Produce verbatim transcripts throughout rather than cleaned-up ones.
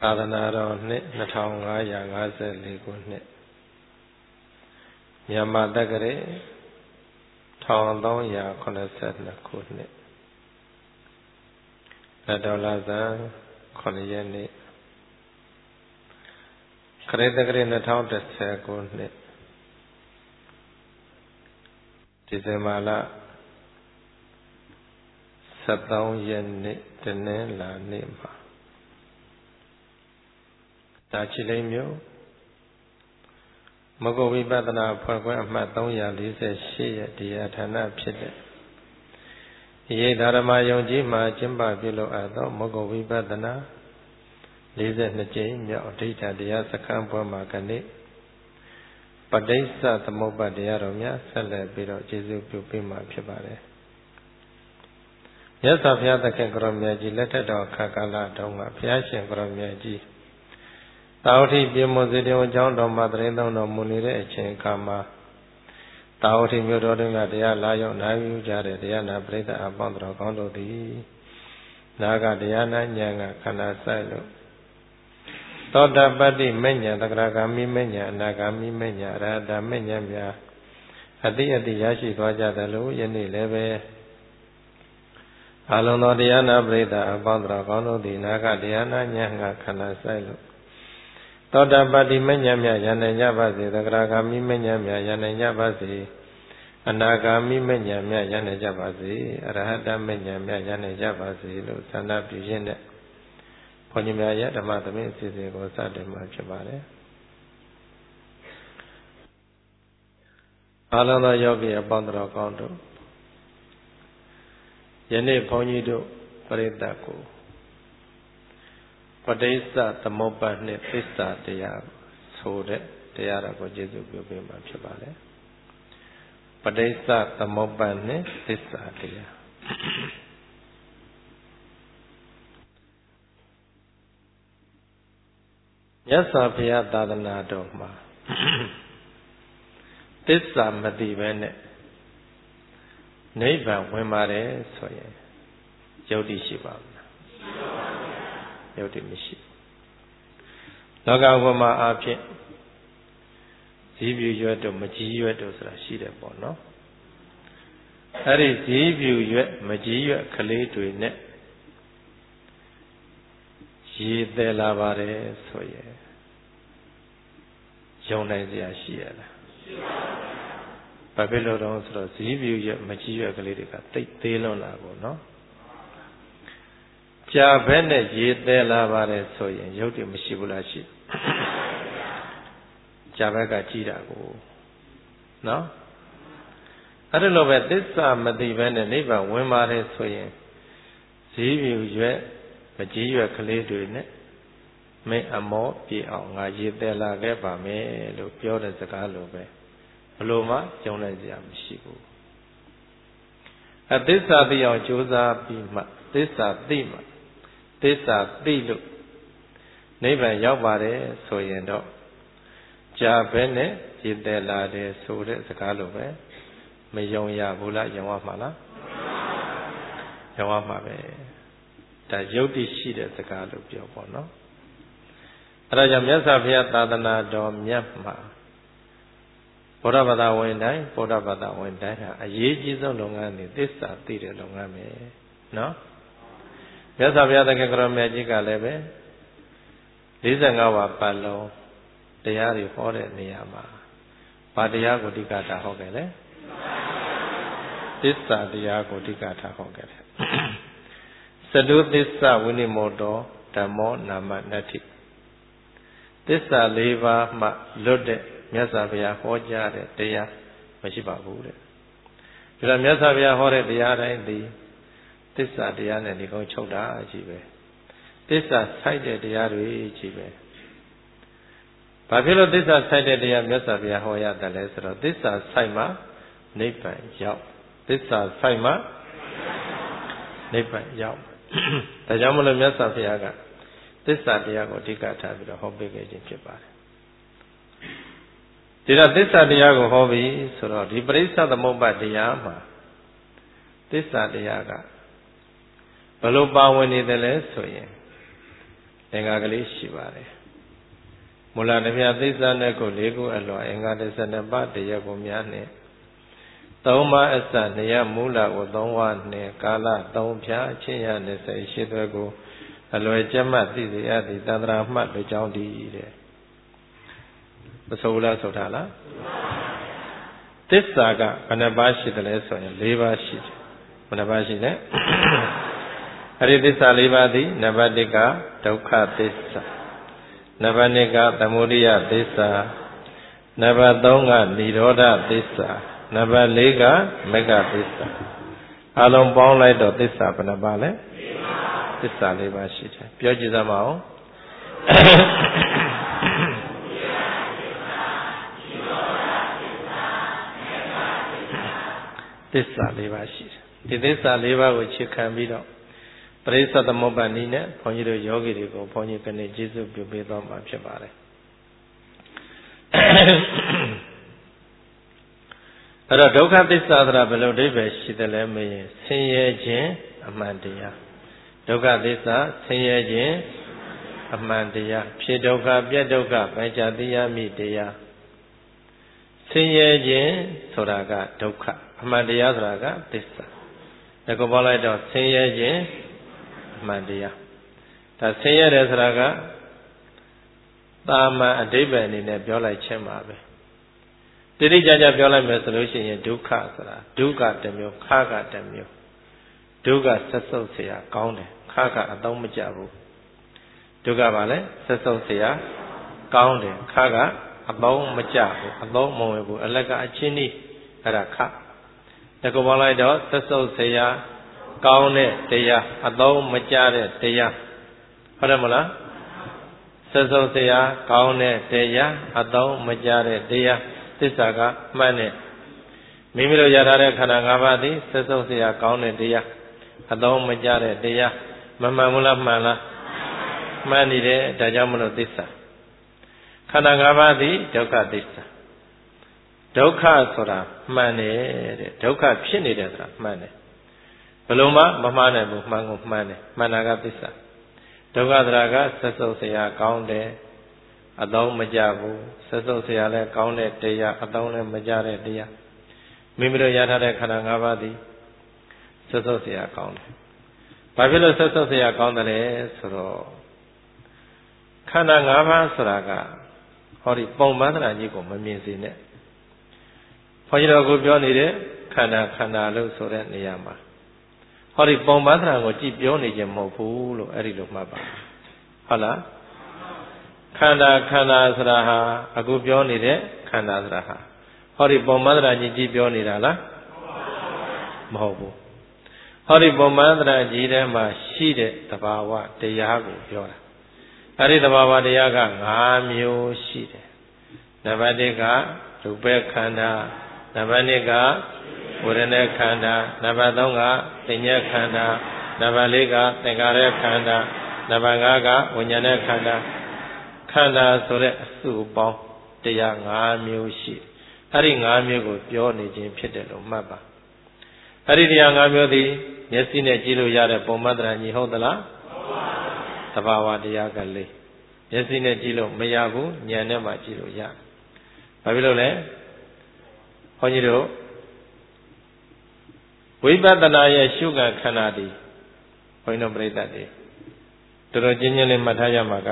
သာသနာတော်နှစ်နှစ်ထောင်ငါးရာငါးဆယ်လေးခုနှစ်မြန်မာတက္ကရာတစ်ထောင်သုံးရာခုနှစ်ဆယ်နှစ်ခုနှစ်လက်တော်လဆန်းခုနှစ်ရက်နေ့ခရစ်တက္ကရာနှစ်ထောင်တစ်ဆယ်ခုနှစ်ဒီဇင်ဘာလဆယ်သုံးရက်နေ့တနင်္လာနေ့မှာဒါချီလိမ်မြို့မဂ္ဂဝိပဿနာဖွဲ့ခွဲအမှတ်သုံးရာလေးဆယ်ရှစ်ရဲ့တရားဌာနဖြစ်တဲ့ယေဓမ္မယုံကြည်မှာကျင့်ပပြုလုပ်အပ်သောမဂ္ဂဝိပဿနာလေးဆယ်နှစ်ကြိမ်မြောက်အဋ္ဌတရားစခန်းပွဲမှာကနေ့ပဋိစ္စသမုပ္ပါဒ်တရားတော်များဆက်လက်ပြီးတော့ကျေးဇူးပြုပေးမှာဖြစ်ပါတယ်မြတ်စွာဘုရားသခင်ကိုရောမြတ်ကြီးလက်ထက်တော်ခါကာလတုန်းကဘုရားရှင်ကိုရောမြတ်ကြီးတာဝတိပြေမွန်စေတေဝကျောင်းတော်မှာတရင်သုံးတော်မူနေတဲ့အချိန်အခါမှာတာဝတိမြို့တော်တွင်ကတရားလာရောက်နာယူကြတဲ့တရားနာပရိသတ်အပေါင်းတော်ကောင်းတို့သည်နာကတရားနာဉာဏ်ကခန္ဓာဆိုင်လို့သောတာပတ္တိမဉ္ဇဉ်သက္ကရာဂမိမဉ္ဇဉ်အနာဂမိမဉ္ဇဉ်အရဟတမဉ္ဇဉ်များအတိအတိရရှိသွားကြတယ်လို့ယနေ့လည်းပဲအလုံးသောတရားနာပရိသတ်အပေါင်းတော်ကောင်းတို့သည်နာကတရားနာဉာဏ်ကခန္ဓာဆိုင်လို့သောတာပတ္တိမဉ္ဇဉ်များရနိုင်ကြပါစေသက္ကရာဂမိမဉ္ဇဉ်များရနိုင်ကြပါစေအနာဂမိမဉ္ဇဉ်များရနိုင်ကြပါစေအရဟတမဉ္ဇဉ်များရနိုင်ကြပါစေလို့ဆန္ဒပြုရင်းနဲ့ဘုန်းကြီးများရဲ့ဓမ္မသမီးအစီအစဉ်ကိုစတင်မှာဖြစ်ပါတယ်အားလုံးသောယောဂီအပေါင်းတော်ကောင်းတို့ယနေ့ဘုန်းကြီးတို့ပရိသတ်ကိုပဋိစ္စသမုပ္ပါဒ်နှင့်သစ္စာတရားဆိုတဲ့တရားတော်ကိုကျေးဇူးပြုပေးမှာဖြစ်ပါတယ်ပဋိစ္စသမုပ္ပါဒ်နှင့်သစ္စာတရားမြတ်စွာဘုရားသာသနာတော်မှာသစ္စာမသိဘဲနဲ့နိဗ္ဗာန်ဝင်ပါတယ်ဆိုရင်ယုတ်တိရှိပါမလားယုတ်တိမရှိလောကဝမှာအဖြစ်ဇီးပြူရွက်တို့မကြီးရွက်တို့ဆိုတာရှိတယ်ပေါ့နော်အဲ့ဒီဇီးပြူရွက်မကြီးရွက်ကလေးတွေနဲ့ရေသေးလာပါတယ်ဆိုရင်ယုံနိုင်စရာရှိရလားရှိပါဘူးဘာဖြစ်လို့တော့ဆိုတော့ဇီးပြူရွက်မကြီးရွက်ကလေးတွေကတိတ်သေးလွန်းလာပေါ့နော်ကြာဘဲနဲ့ရေသေးလာပါတယ်ဆိုရင်ယုတ်တိမရှိဘူးလားရှိကြာဘက်ကကြီးတာကိုနော်အဲ့ဒါလိုပဲသစ္စာမသိဘဲနဲ့နိဗ္ဗာန်ဝင်ပါတယ်ဆိုရင်ဇီးပြူရွက်မကြီးရွက်ကလေးတွေနဲ့မင်းအမောပြေအောင်ငါရေသေးလာခဲ့ပါမယ်လို့ပြောတဲ့စကားလိုပဲဘလို့မှကြုံနိုင်စရာမရှိဘူးအသစ္စာသိအောင်ကြိုးစားပြီးမှသစ္စာသိမှသစ္စာသိလို့နိဗ္ဗာန်ရောက်ပါတယ်ဆိုရင်တော့ကြာဘဲနဲ့ရေသေးလာတယ်ဆိုတဲ့စကားလိုပဲမယုံရဘူးလားယုံရမှာလားယုံရမှာပဲဒါယုတ်တိရှိတဲ့စကားလို့ပြောပေါ့နော်အဲဒါကြောင့်မြတ်စွာဘုရားသာသနာတော်မြတ်မှာဗုဒ္ဓဘာသာဝင်တိုင်းဗုဒ္ဓဘာသာဝင်တိုင်းဟာအရေးကြီးဆုံးလုပ်ငန်းတွေသစ္စာသိတဲ့လုပ်ငန်းပဲနော်မြတ်စွာဘုရားသခင်ကရောမြတ်ကြီးကလည်းပဲ၄၅ဝါပတ်လုံးတရားတွေဟောတဲ့နေရာမှာဘာတရားကိုအဓိကထားဟောခဲ့လဲသစ္စာတရားကိုအဓိကထားဟောခဲ့တယ်သတုသစ္စာဝိနိမောတောဓမ္မောနာမနတ္ထိသစ္စာ၄ပါးမှလွတ်တဲ့မြတ်စွာဘုရားဟောကြားတဲ့တရားမရှိပါဘူးတဲ့ဒါကြောင့်မြတ်စွာဘုရားဟောတဲ့တရားတိုင်းဒီသစ္စာတရားနဲ့ဒီကုန်းချုပ်တာကြီးပဲသစ္စာဆိုင်တဲ့တရားတွေကြီးပဲဘာဖြစ်လို့သစ္စာဆိုင်တဲ့တရားမြတ်စွာဘုရားဟောရတယ်လဲဆိုတော့သစ္စာဆိုင်မှနိဗ္ဗာန်ရောက်သစ္စာဆိုင်မှနိဗ္ဗာန်ရောက်ဒါကြောင့်မလို့မြတ်စွာဘုရားကသစ္စာတရားကိုအဓိကထားပြီးတော့ဟောပေးခဲ့ခြင်းဖြစ်ပါတယ်ဒီတော့သစ္စာတရားကိုဟောပြီးဆိုတော့ဒီပရိစ္ဆသမုပ္ပါဒ်တရားမှာသစ္စာတရားကဘယ်လိုပါဝင်နေတယ်လဲဆိုရင်အင်္ဂါကလေးရှိပါတယ်မူလတပြသစ္စာနဲ့ကိုလေးခုအလွန်အင်္ဂါတစ်ဆယ်နှစ်ပါးတရားကိုများနဲ့သုံးပါးအစနေရမူလကိုသုံးဝါနဲ့ကာလသုံးဖြာအချင်းရနှစ်ဆယ်ရှိသွဲကိုအလွယ်ကျက်မှတ်သိစေရသည်တန္တရာမှတ်တို့ကြောင့်ဒီတဲ့မဆိုလားဆိုထားလားသစ္စာကဘယ်နှပါးရှိတယ်လဲဆိုရင်၄ပါးရှိတယ်ဘယ်နှပါးရှိလဲအဲ့ဒီသစ္စာ၄ပါးသည်နံပါတ်၁ကဒုက္ခသစ္စာနံပါတ်၂ကသမုဒယသစ္စာနံပါတ်၃ကនិရောဓသစ္စာနံပါတ်၄ကမဂ္ဂသစ္စာအလုံးပေါင်းလိုက်တော့သစ္စာဘယ်နှပါလဲသစ္စာ၄ပါးရှိတယ်ပြောကြည့်စမ်းပါဦးသစ္စာ၄ပါးရှိတယ်ဒီသစ္စာ၄ပါးကိုအခြေခံပြီးတော့ပရိစ္ဆေသမုပ္ပါဒ်နည်းနဲ့ဘုန်းကြီးတို့ယောဂီတွေကိုဘုန်းကြီးကနေကျေးဇူးပြုပေးသွားမှာဖြစ်ပါတယ်အဲ့တော့ဒုက္ခသစ္စာဆိုတာဘယ်လိုအဓိပ္ပာယ်ရှိတယ်လဲမေးရင်ဆင်းရဲခြင်းအမှန်တရားဒုက္ခသစ္စာဆင်းရဲခြင်းအမှန်တရားဖြစ်ဒုက္ခပြတ်ဒုက္ခပိုင်းခြားသိရမည့်တရားဆင်းရဲခြင်းဆိုတာကဒုက္ခအမှန်တရားဆိုတာကသစ္စာဒါကိုပြောလိုက်တော့ဆင်းရဲခြင်းအမှန်တရားဒါဆင်းရဲတယ်ဆိုတာကသာမန်အဓိပ္ပာယ်အနေနဲ့ပြောလိုက်ခြင်းပါပဲတိတိကျကျပြောလိုက်မယ်ဆိုလို့ရှိရင်ဒုက္ခဆိုတာဒုက္ခတစ်မျိုးခါကတစ်မျိုးဒုက္ခဆက်ဆုပ်เสียကောင်းတယ်ခါကအသုံးမကျဘူးဒုက္ခပါလေဆက်ဆုပ်เสียကောင်းတယ်ခါကအသုံးမကျဘူးအသုံးမဝင်ဘူးအလက်ကအချင်းဤအဲ့ဒါခတကူပေါင်းလိုက်တော့ဆက်ဆုပ်เสียကောင်းတဲ့တရားအသုံးမကျတဲ့တရားဟုတ်တယ်မလားဆက်ဆုပ်เสียကောင်းတဲ့တရားအသုံးမကျတဲ့တရားသစ္စာကမှန်တယ်မိမိတို့ရထားတဲ့ခန္ဓာ၅ပါးသည်ဆက်ဆုပ်เสียကောင်းတဲ့တရားအသုံးမကျတဲ့တရားမမှန်ဘူးလားမှန်လားမှန်နေတယ်ဒါကြောင့်မလို့သစ္စာခန္ဓာ၅ပါးသည်ဒုက္ခသစ္စာဒုက္ခဆိုတာမှန်တယ်တဲ့ဒုက္ခဖြစ်နေတယ်ဆိုတာမှန်တယ်ဘယ်လိုမှမမှားနိုင်ဘူးမှန်ကိုမှန်တယ်မှန်တာကသစ္စာဒုက္ခတရားကဆက်ဆုပ်เสียကောင်းတယ်အသုံးမကျဘူးဆက်ဆုပ်เสียလဲကောင်းတဲ့တရားအသုံးလည်းမကျတဲ့တရားမိမိတို့ရထားတဲ့ခန္ဓာ၅ပါးသည်ဆက်ဆုပ်เสียကောင်းတယ်ဘာဖြစ်လို့ဆက်ဆုပ်เสียကောင်းတယ်လဲဆိုတော့ခန္ဓာ၅ပါးဆိုတာကဟောဒီပုံမှန်တရားကြီးကိုမမြင်စေနဲ့ဘုန်းကြီးတော်ကိုပြောနေတဲ့ခန္ဓာခန္ဓာလို့ဆိုတဲ့နေရာမှာဟောဒီပုံမှန်တရားကိုကြည့်ပြောနေခြင်းမဟုတ်ဘူးလို့အဲ့ဒီလိုမှတ်ပါဟုတ်လားခန္ဓာခန္ဓာဆိုတာဟာအခုပြောနေတဲ့ခန္ဓာဆိုတာဟာဟောဒီပုံမှန်တရားကြီးကြည့်ပြောနေတာလားမဟုတ်ဘူးဟောဒီပုံမှန်တရားကြီးထဲမှာရှိတဲ့သဘာဝတရားကိုပြောတာအဲ့ဒီသဘာဝတရားက၅မျိုးရှိတယ်နံပါတ်၁ကရူပခန္ဓာနံပါတ်၂ကဝေဒနာခန္ဓာနံပါတ်၃ကသဉ္ညာခန္ဓာနံပါတ်၄ကသင်္ခါရခန္ဓာနံပါတ်၅ကဝိညာဉ်ခန္ဓာခန္ဓာဆိုတဲ့အစုပေါင်းတရား၅မျိုးရှိအဲ့ဒီ၅မျိုးကိုပြောနေခြင်းဖြစ်တယ်လို့မှတ်ပါအဲ့ဒီတရား၅မျိုးသည်မျက်စိနဲ့ကြည့်လို့ရတဲ့ပုံမှန်တရားကြီးဟုတ်သလားသဘာဝတရားကလေးမျက်စိနဲ့ကြည့်လို့မရဘူးဉာဏ်နဲ့မှကြည့်လို့ရဘာဖြစ်လို့လဲဘုန်းကြီးတို့ဝိပဿနာရဲ့ရှုခံခန္ဓာဒီဘုန်းကြီးတို့ပြိဿတွေတော်တော်ကျဉ်းကျဉ်းလေးမှတ်ထားရမှာက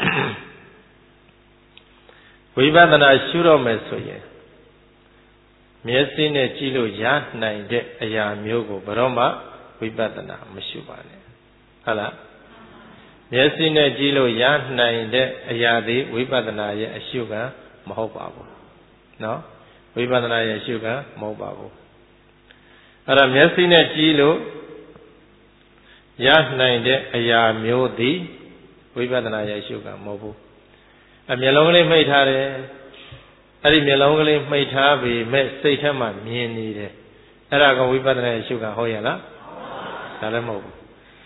ဝိပဿနာရှုတော့မယ်ဆိုရင်မျက်စိနဲ့ကြည့်လို့ရနိုင်တဲ့အရာမျိုးကိုဘယ်တော့မှဝိပဿနာမရှုပါနဲ့ဟုတ်လားမျက်စိနဲ့ကြည့်လို့ရနိုင်တဲ့အရာသည်ဝိပဿနာရဲ့အရှုခံမဟုတ်ပါဘူးနော်ဝိပဿနာရဲ့အရှုခံမဟုတ်ပါဘူးအဲ့ဒါမျက်စိနဲ့ကြည့်လို့ရနိုင်တဲ့အရာမျိုးသည်ဝိပဿနာရဲ့အရှုခံမဟုတ်ဘူးအမျက်လုံးကလေးမှိတ်ထားတယ်အဲ့ဒီမျက်လုံးကလေးမှိတ်ထားပြီမဲ့စိတ်ထဲမှာမြင်နေတယ်အဲ့ဒါကဝိပဿနာရဲ့အရှုခံဟုတ်ရဲ့လားဒါလည်းမဟုတ်ဘူး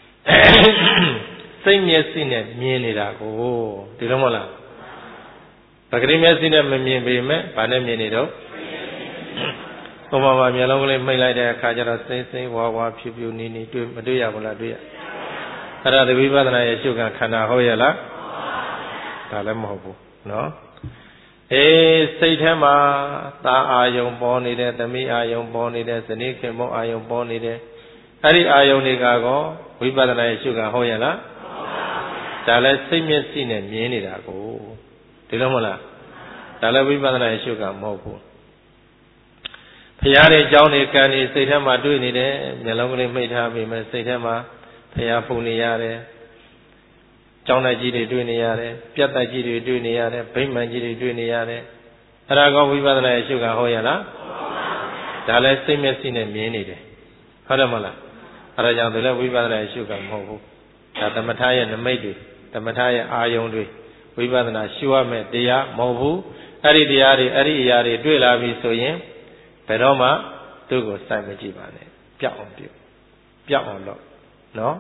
စိတ်မျက်စိနဲ့မြင်နေတာကိုဒီလိုမဟုတ်လားပဂရိမျက်စိနဲ့မမြင်ပေမဲ့ဘာနဲ့မြင်နေတော့ဘုံမှာမျက်လုံးကလေးမှိတ်လိုက်တဲ့အခါကျတော့စိမ့်စိမ့်ဝါဝါဖြူဖြူနီနီတွေ့မတွေ့ရဘူးလားတွေ့ရအဲ့ဒါဝိပဿနာရဲ့ရှုခံခန္ဓာဟုတ်ရဲ့လားဒါလည်းမဟုတ်ဘူးနော်အေးစိတ်ထဲမှာသာအာယုံပေါ်နေတယ်သမီးအာယုံပေါ်နေတယ်ဇနီးခင်မုန်းအာယုံပေါ်နေတယ်အဲ့ဒီအာယုံတွေကကောဝိပဿနာရဲ့ရှုခံဟုတ်ရဲ့လားဒါလည်းစိတ်မျက်စိနဲ့မြင်နေတာကိုဒီလိုမဟုတ်လားဒါလည်းဝိပဿနာရဲ့ရှုခံမဟုတ်ဘူးဖရာရဲ့အကြောင်းတွေကံနေစိတ်ထဲမှာတွေ့နေတယ်မျက်လုံးကလေးမှိတ်ထားပြီးမှစိတ်ထဲမှာဖရာပုံနေရတယ်ကျောင်းတိုက်ကြီးတွေတွေ့နေရတယ်ပြတ်တိုက်ကြီးတွေတွေ့နေရတယ်ဗိမာန်ကြီးတွေတွေ့နေရတယ်အဲ့ဒါကောဝိပဿနာရဲ့ရှုခံဟုတ်ရလားဒါလည်းစိတ်မျက်စိနဲ့မြင်နေတယ်ဟုတ်တယ်မလားအဲ့ဒါကြောင့်ဒါလည်းဝိပဿနာရဲ့ရှုခံမဟုတ်ဘူးဒါသမထရဲ့နမိတ်တွေသမထရဲ့အာယုံတွေဝိပဿနာရှုရမယ်တရားမဟုတ်ဘူးအဲ့ဒီတရားတွေအဲ့ဒီအရာတွေတွေ့လာပြီဆိုရင်ဘယ်တော့မှသူ့ကိုစိုက်မကြည့်ပါနဲ့ပြောက်အောင်ပြုပြောက်အောင်လုပ်နော်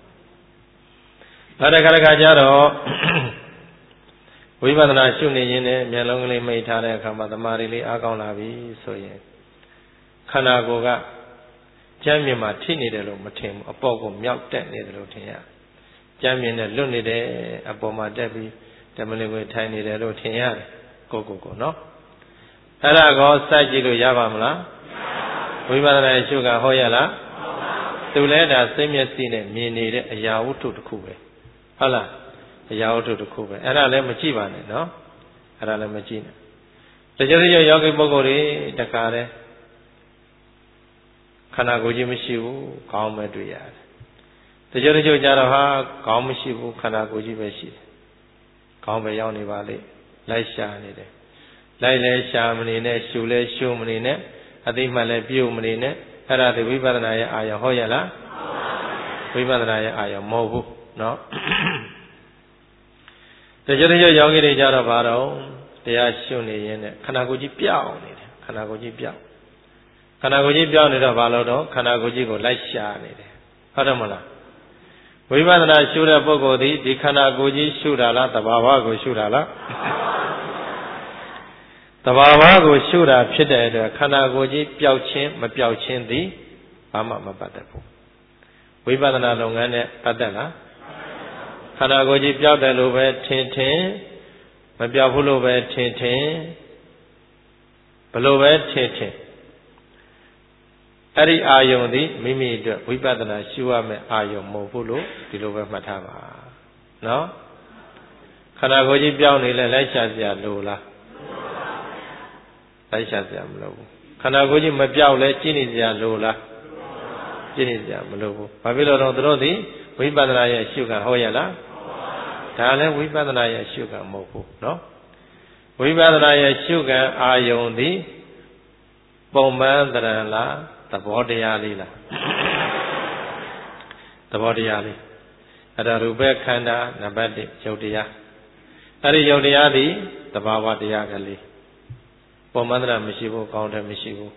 နောက်တစ်ခါတစ်ခါကျတော့ဝိပဿနာရှုနေရင်လည်းမျက်လုံးကလေးမိတ်ထားတဲ့အခါမှာသမာဓိလေးအားကောင်းလာပြီဆိုရင်ခန္ဓာကိုယ်ကကြမ်းမြင်မှာထိနေတယ်လို့မထင်ဘူးအပေါ်ကိုမြောက်တက်နေတယ်လို့ထင်ရကြမ်းမြင်နဲ့လွတ်နေတယ်အပေါ်မှာတက်ပြီးတမလီကိုထိုင်နေတယ်လို့ထင်ရတယ်ကိုကိုကိုနော်အဲ့ဒါကောစိုက်ကြည့်လို့ရပါမလားဝိပဿနာရှုကဟောရလားသူလည်းဒါစိတ်မျက်စိနဲ့မြင်နေတဲ့အရာဝတ္ထုတစ်ခုပဲဟုတ်လားအရာဝတ္ထုတစ်ခုပဲအဲ့ဒါလည်းမကြည့်ပါနဲ့နော်အဲ့ဒါလည်းမကြည့်နဲ့တချို့တချို့ယောဂီပုဂ္ဂိုလ်တွေတခါတည်းခန္ဓာကိုယ်ကြီးမရှိဘူးခေါင်းပဲတွေ့ရတယ်တချို့တချို့ကြတော့ဟာခေါင်းမရှိဘူးခန္ဓာကိုယ်ကြီးပဲရှိတယ်ခေါင်းပဲရောက်နေပါလေလိုက်ရှာနေတယ်လိုက်လဲရှာမနေနဲ့ရှုလဲရှုမနေနဲ့အသိမှလည်းပြုတ်မနေနဲ့အဲ့ဒါဒီဝိပဿနာရဲ့အာရုံဟုတ်ရဲ့လားဝိပဿနာရဲ့အာရုံမဟုတ်ဘူးနော်တချို့တချို့ယောဂီတွေကြတော့ဘာတော့တရားရှုနေရင်ခန္ဓာကိုယ်ကြီးပြောင်းနေတယ်ခန္ဓာကိုယ်ကြီးပြောင်းခန္ဓာကိုယ်ကြီးပြောင်းနေတော့ဘာလို့တော့ခန္ဓာကိုယ်ကြီးကိုလိုက်ရှာနေတယ်ဟုတ်တယ်မလားဝိပဿနာရှုတဲ့ပုဂ္ဂိုလ်ဒီဒီခန္ဓာကိုယ်ကြီးရှုတာလားသဘာဝကိုရှုတာလားသဘာဝကိုရှုတာဖြစ်တဲ့အတွက်ခန္ဓာကိုယ်ကြီးပျောက်ခြင်းမပျောက်ခြင်းသည်ဘာမှမပတ်သက်ဘူးဝိပဿနာလုပ်ငန်းနဲ့ပတ်သက်လားခန္ဓာကိုယ်ကြီးပျောက်တယ်လို့ပဲထင်ထင်မပျောက်ဘူးလို့ပဲထင်ထင်ဘလို့ပဲထင်ထင်အဲ့ဒီအာယုံသည်မိမိအတွက်ဝိပဿနာရှုရမယ်အာယုံမဟုတ်ဘူးလို့ဒီလိုပဲမှတ်ထားပါနော်ခန္ဓာကိုယ်ကြီးပျောက်နေလဲလိုက်ရှာစရာလိုလားလိုက်ရှာစရာမလိုဘူးခန္ဓာကိုယ်ကြီးမပျောက်လဲကြည့်နေစရာလိုလားကြည့်နေစရာမလိုဘူးဘာဖြစ်လို့တော့သူတို့သည်ဝိပဿနာရဲ့ရှုခံဟောရလားဒါလည်းဝိပဿနာရဲ့ရှုခံမဟုတ်ဘူးနော်ဝိပဿနာရဲ့ရှုခံအာယုံသည်ပုံမှန်တရံလားသဘောတရားလေးလားသဘောတရားလေးအဲ့ဒါရူပခန္ဓာနံပါတ်တစ်ယုတ်တရားအဲ့ဒီယုတ်တရားသည်သဘာဝတရားကလေးပုံမှန်တရံမရှိဘူးကောင်းတယ်မရှိဘူး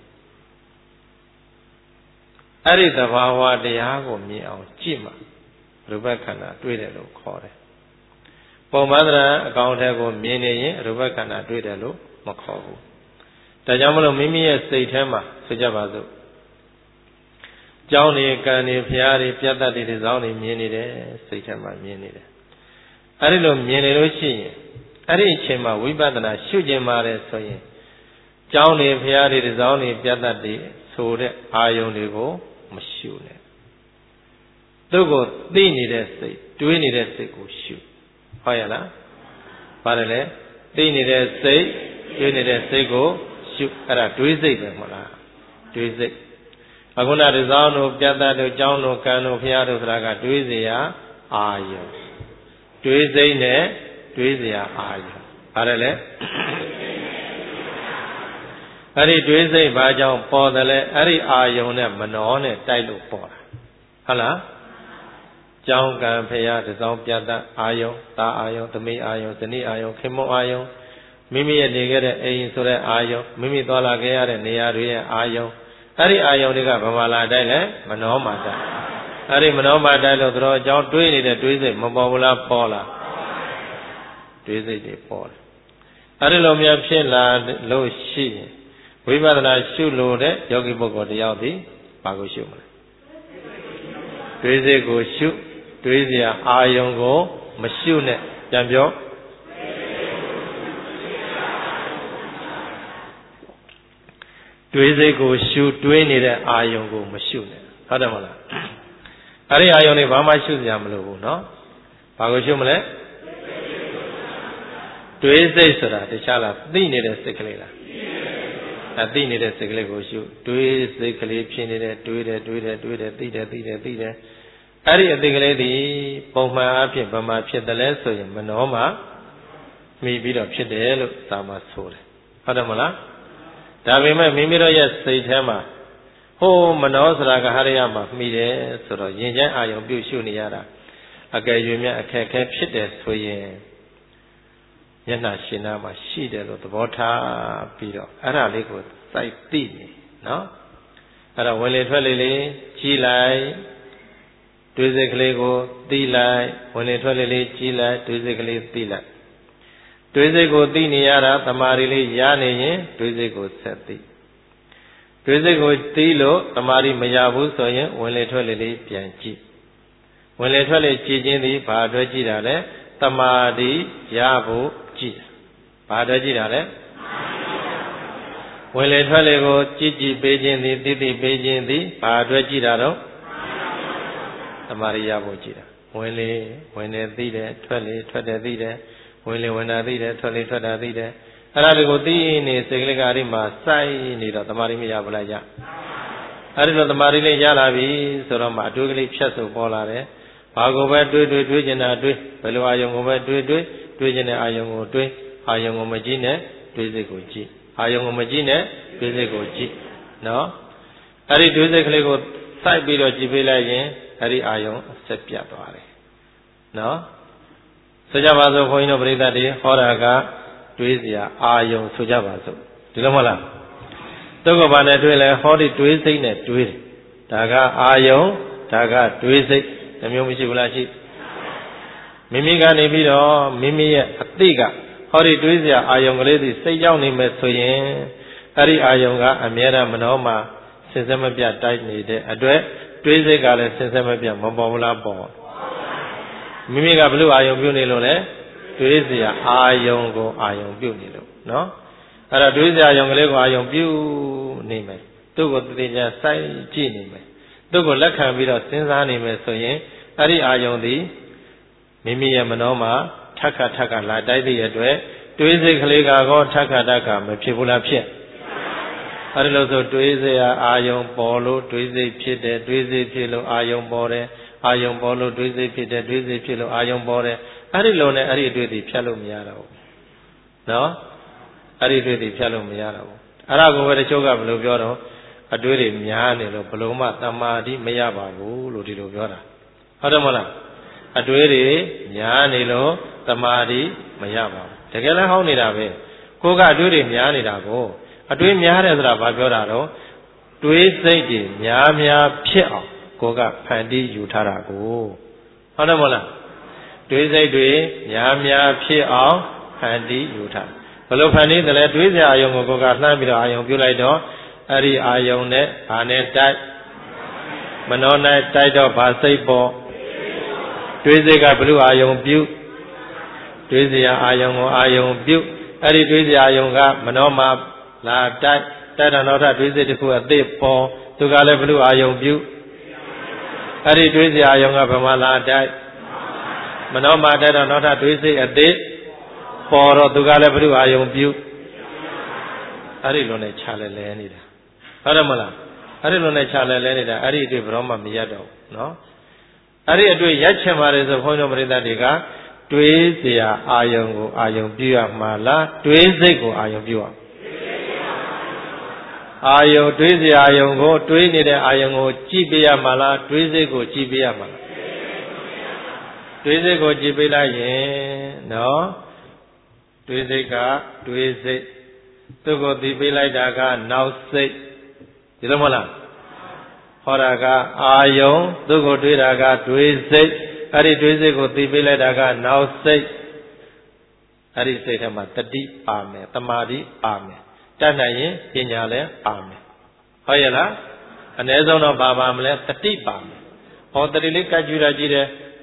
အဲ့ဒီသဘာဝတရားကိုမြင်အောင်ကြည့်မှရူပခန္ဓာတွေ့တယ်လို့ခေါ်တယ်ပုံမှန်တရံအကောင်အထက်ကိုမြင်နေရင်ရူပခန္ဓာတွေ့တယ်လို့မခေါ်ဘူးဒါကြောင့်မလို့မိမိရဲ့စိတ်ထဲမှာဆိုကြပါစို့ကြောင်းနေကံနေဖျားတွေပြတ်တတ်တွေစောင်းတွေမြင်နေတယ်စိတ်ထဲမှာမြင်နေတယ်အဲ့ဒီလိုမြင်နေလို့ရှိရင်အဲ့ဒီအချိန်မှာဝိပဿနာရှုကျင်ပါတယ်ဆိုရင်ကြောင်းနေဖျားတွေစောင်းတွေပြတ်တတ်တွေဆိုတဲ့အာယုံတွေကိုမရှုနဲ့သူ့ကိုသိနေတဲ့စိတ်တွေးနေတဲ့စိတ်ကိုရှုဟုတ်ရလားပါတယ်လေသိနေတဲ့စိတ်တွေးနေတဲ့စိတ်ကိုရှုအဲ့ဒါတွေးစိတ်ပဲမဟုတ်လားတွေးစိတ်အခုနဒီစောင်းတို့ပြတ်တတ်တို့ကြောင်းတို့ကံတို့ဖျားတို့ဆိုတာကတွေးเสียအာယုံတွေးစိတ်နဲ့တွေးเสียအာယုံပါတယ်လေအဲ့ဒီတွေးစိတ်ဘာကြောင့်ပေါ်တယ်လဲအဲ့ဒီအာယုံနဲ့မနှောနဲ့တိုက်လို့ပေါ်တာဟုတ်လားကြောင်းကံဖျားဒီစောင်းပြတ်တတ်အာယုံသာအာယုံသမီးအာယုံဇနီးအာယုံခင်မုန်းအာယုံမိမိရဲ့နေခဲ့တဲ့အိမ်ဆိုတဲ့အာယုံမိမိသွားလာခဲ့ရတဲ့နေရာတွေရဲ့အာယုံအဲ့ဒီအာယုံတွေကဗမာလာတိုက်လဲမနှောမာတိုက်အဲ့ဒီမနှောမာတိုက်လို့တို့အကြောင်းတွေးနေတဲ့တွေးစိတ်မပေါ်ဘူးလားပေါ်လားတွေးစိတ်တွေပေါ်တယ်အဲ့ဒီလိုမျိုးဖြစ်လာလို့ရှိရင်ဝိပဿနာရှုလို့တဲ့ယောဂီပုဂ္ဂိုလ်တယောက်ဒီဘာကိုရှုမလဲတွေးစိတ်ကိုရှုတွေးတွေးစရာအာယုံကိုမရှုနဲ့ပြန်ပြောတွေးစိတ်ကိုရှုတွေးနေတဲ့အာယုံကိုမရှုနဲ့ဟုတ်တယ်မလားအဲ့ဒီအာယုံတွေဘာမှရှုစရာမလိုဘူးเนาะဘာကိုရှုမလဲတွေးစိတ်ဆိုတာတခြားလားသိနေတဲ့စိတ်ကလေးလားအသိနေတဲ့စိတ်ကလေးကိုရှုတွေးစိတ်ကလေးဖြစ်နေတဲ့တွေးတယ်တွေးတယ်တွေးတယ်သိတယ်သိတယ်သိတယ်အဲ့ဒီအသိကလေးဒီပုံမှန်အဖြစ်ဗမာဖြစ်တယ်လဲဆိုရင်မနောမှာမိပြီးတော့ဖြစ်တယ်လို့သာမဆိုတယ်ဟုတ်တယ်မလားဒါပေမဲ့မိမိတို့ရဲ့စိတ်ထဲမှာဟိုမနောဆိုတာကဟရိယမှာမိတယ်ဆိုတော့ယဉ်ကျန်းအာယုံပြုရှုနေရတာအကယ်၍မြတ်အခက်ခဲဖြစ်တယ်ဆိုရင်မျက်နှာရှင်နာမှာရှိတယ်လို့သဘောထားပြီးတော့အဲ့ဒါလေးကိုစိုက်သိနေနော်အဲ့တော့ဝင်လေထွက်လေလေးကြီးလိုက်တွေးစိတ်ကလေးကိုသိလိုက်ဝင်လေထွက်လေလေးကြီးလိုက်တွေးစိတ်ကလေးသိလိုက်တွေးစိတ်ကိုသိနေရတာတမာရီလေးရနေရင်တွေးစိတ်ကိုဆက်သိတွေးစိတ်ကိုသိလို့တမာရီမရဘူးဆိုရင်ဝင်လေထွက်လေလေးပြန်ကြည့်ဝင်လေထွက်လေကြည့်ခြင်းသည်ဘာအတွက်ကြည့်တာလဲတမာရီရဖို့ကြည့်ဘာအတွက်ကြည့်တာလဲဝင်လေထွက်လေကိုကြည့်ကြည့်ပေးခြင်းသည်သိသိပေးခြင်းသည်ဘာအတွက်ကြည့်တာတော့တမာရီရဖို့ကြည့်တာဝင်လေဝင်နေသိတယ်ထွက်လေထွက်တယ်သိတယ်ဝင်လေဝင်တာသိတယ်ထွက်လေထွက်တာသိတယ်အဲ့ဒါတွေကိုသိနေစိတ်ကလေးကအဲ့ဒီမှာစိုက်နေတော့တမာရီမရဘူးလားရအဲ့ဒီလိုတမာရီလေးရလာပြီဆိုတော့မှအတွေးကလေးဖြတ်ဆိုပေါ်လာတယ်ဘာကိုပဲတွေးတွေးတွေးကျင်တာတွေးဘယ်လိုအာယုံကိုပဲတွေးတွေးတွေးကျင်တဲ့အာယုံကိုတွေးအာယုံကိုမကြည့်နဲ့တွေးစိတ်ကိုကြည့်အာယုံကိုမကြည့်နဲ့တွေးစိတ်ကိုကြည့်နော်အဲ့ဒီတွေးစိတ်ကလေးကိုစိုက်ပြီးတော့ကြည့်ပေးလိုက်ရင်အဲ့ဒီအာယုံဆက်ပြတ်သွားတယ်နော်ဆိုကြပါစို့ခွန်ကြီးတို့ပရိသတ်တွေဟောတာကတွေးစရာအာယုံဆိုကြပါစို့ဒီလိုမဟုတ်လားတုတ်ကဘာနဲ့တွေးလဲဟောဒီတွေးစိတ်နဲ့တွေးတယ်ဒါကအာယုံဒါကတွေးစိတ်နှမျိုးမရှိဘူးလားရှိမိမိကနေပြီးတော့မိမိရဲ့အသိကဟောဒီတွေးစရာအာယုံကလေးစီစိတ်ရောက်နေမယ်ဆိုရင်အဲ့ဒီအာယုံကအမြဲတမ်းမနှောမှာစင်စက်မပြတ်တိုက်နေတဲ့အတွက်တွေးစိတ်ကလည်းစင်စက်မပြတ်မပေါ်ဘူးလားပေါ်မိမိကဘလို့အာယုံပြုနေလို့လဲတွေးစရာအာယုံကိုအာယုံပြုနေလို့နော်အဲ့ဒါတွေးစရာအာယုံကလေးကိုအာယုံပြုနေမယ်သူ့ကိုတည်ကြစိုက်ကြည့်နေမယ်သူ့ကိုလက်ခံပြီးတော့စဉ်းစားနေမယ်ဆိုရင်အဲ့ဒီအာယုံသည်မိမိရဲ့မနှောမှာထက်ခါထက်ခါလာတိုက်တဲ့အတွက်တွေးစိတ်ကလေးကောထက်ခါထက်ခါမဖြစ်ဘူးလားဖြစ်အဲ့ဒီလိုဆိုတွေးစရာအာယုံပေါ်လို့တွေးစိတ်ဖြစ်တယ်တွေးစိတ်ဖြစ်လို့အာယုံပေါ်တယ်အာယုံပေါ်လို့တွေးစိတ်ဖြစ်တယ်တွေးစိတ်ဖြစ်လို့အာယုံပေါ်တယ်အဲ့ဒီလိုနဲ့အဲ့ဒီအတွေ့အထိဖြတ်လို့မရတော့ဘူးနော်အဲ့ဒီအတွေ့အထိဖြတ်လို့မရတော့ဘူးအဲ့ဒါကိုပဲတချို့ကဘယ်လိုပြောတော့အတွေ့တွေများနေလို့ဘလို့မှတမာတိမရပါဘူးလို့ဒီလိုပြောတာဟုတ်တယ်မဟုတ်လားအတွေ့တွေများနေလို့တမာတိမရပါဘူးတကယ်လည်းဟောင်းနေတာပဲကိုကအတွေ့တွေများနေတာကိုအတွေ့များတယ်ဆိုတာဘာပြောတာတော့တွေးစိတ်တွေများများဖြစ်အောင်ကိုကဖန်တီးယူထားတာကိုဟုတ်တယ်မဟုတ်လားတွေးစိတ်တွေများများဖြစ်အောင်ဖန်တီးယူထားဘယ်လိုဖန်တီးတယ်လဲတွေးစရာအာယုံကိုကိုကလှမ်းပြီးတော့အာယုံပြုလိုက်တော့အဲ့ဒီအာယုံနဲ့ဘာနဲ့တိုက်မနောနဲ့တိုက်တော့ဘာစိတ်ပေါ်တွေးစိတ်ကဘလို့အာယုံပြုတွေးစရာအာယုံကိုအာယုံပြုအဲ့ဒီတွေးစရာအာယုံကမနောမှာလာတိုက်တိုက်တော့နောက်ထပ်တွေးစိတ်တစ်ခုအသေးပေါ်သူကလည်းဘလို့အာယုံပြုအဲ့ဒီတွေးစရာအာယုံကဘာမှလာတိုက်မနောမှာတိုက်တော့နောက်ထပ်တွေးစိတ်အသေးပေါ်တော့သူကလည်းဘလို့အာယုံပြုအဲ့ဒီလိုနဲ့ခြာလဲလဲနေတာဟုတ်တယ်မလားအဲ့ဒီလိုနဲ့ခြာလဲလဲနေတာအဲ့ဒီအတွေ့ဘယ်တော့မှမရတော့ဘူးနော်အဲ့ဒီအတွေ့ရက်ချင်ပါတယ်ဆိုဘုန်းတော်ပရိသတ်တွေကတွေးစရာအာယုံကိုအာယုံပြုရမှာလားတွေးစိတ်ကိုအာယုံပြုရအာယုံတွေးစရာအာယုံကိုတွေးနေတဲ့အာယုံကိုကြည့်ပေးရမှာလားတွေးစိတ်ကိုကြည့်ပေးရမှာလားတွေးစိတ်ကိုကြည့်ပေးလိုက်ရင်နော်တွေးစိတ်ကတွေးစိတ်သူ့ကိုသိပေးလိုက်တာကနောက်စိတ်ဒီလိုမဟုတ်လားဟောတာကအာယုံသူ့ကိုတွေးတာကတွေးစိတ်အဲ့ဒီတွေးစိတ်ကိုသိပေးလိုက်တာကနောက်စိတ်အဲ့ဒီစိတ်ထဲမှာတတိပါမယ်တမာတိပါမယ်တတ်နိုင်ရင်ပညာလည်းပါမယ်ဟုတ်ရဲ့လားအ ਨੇ ဆုံးတော့ပါပါမလဲတတိပါမယ်ဟောတတိလေးကတ်ကြည့်ရကြည့်တယ်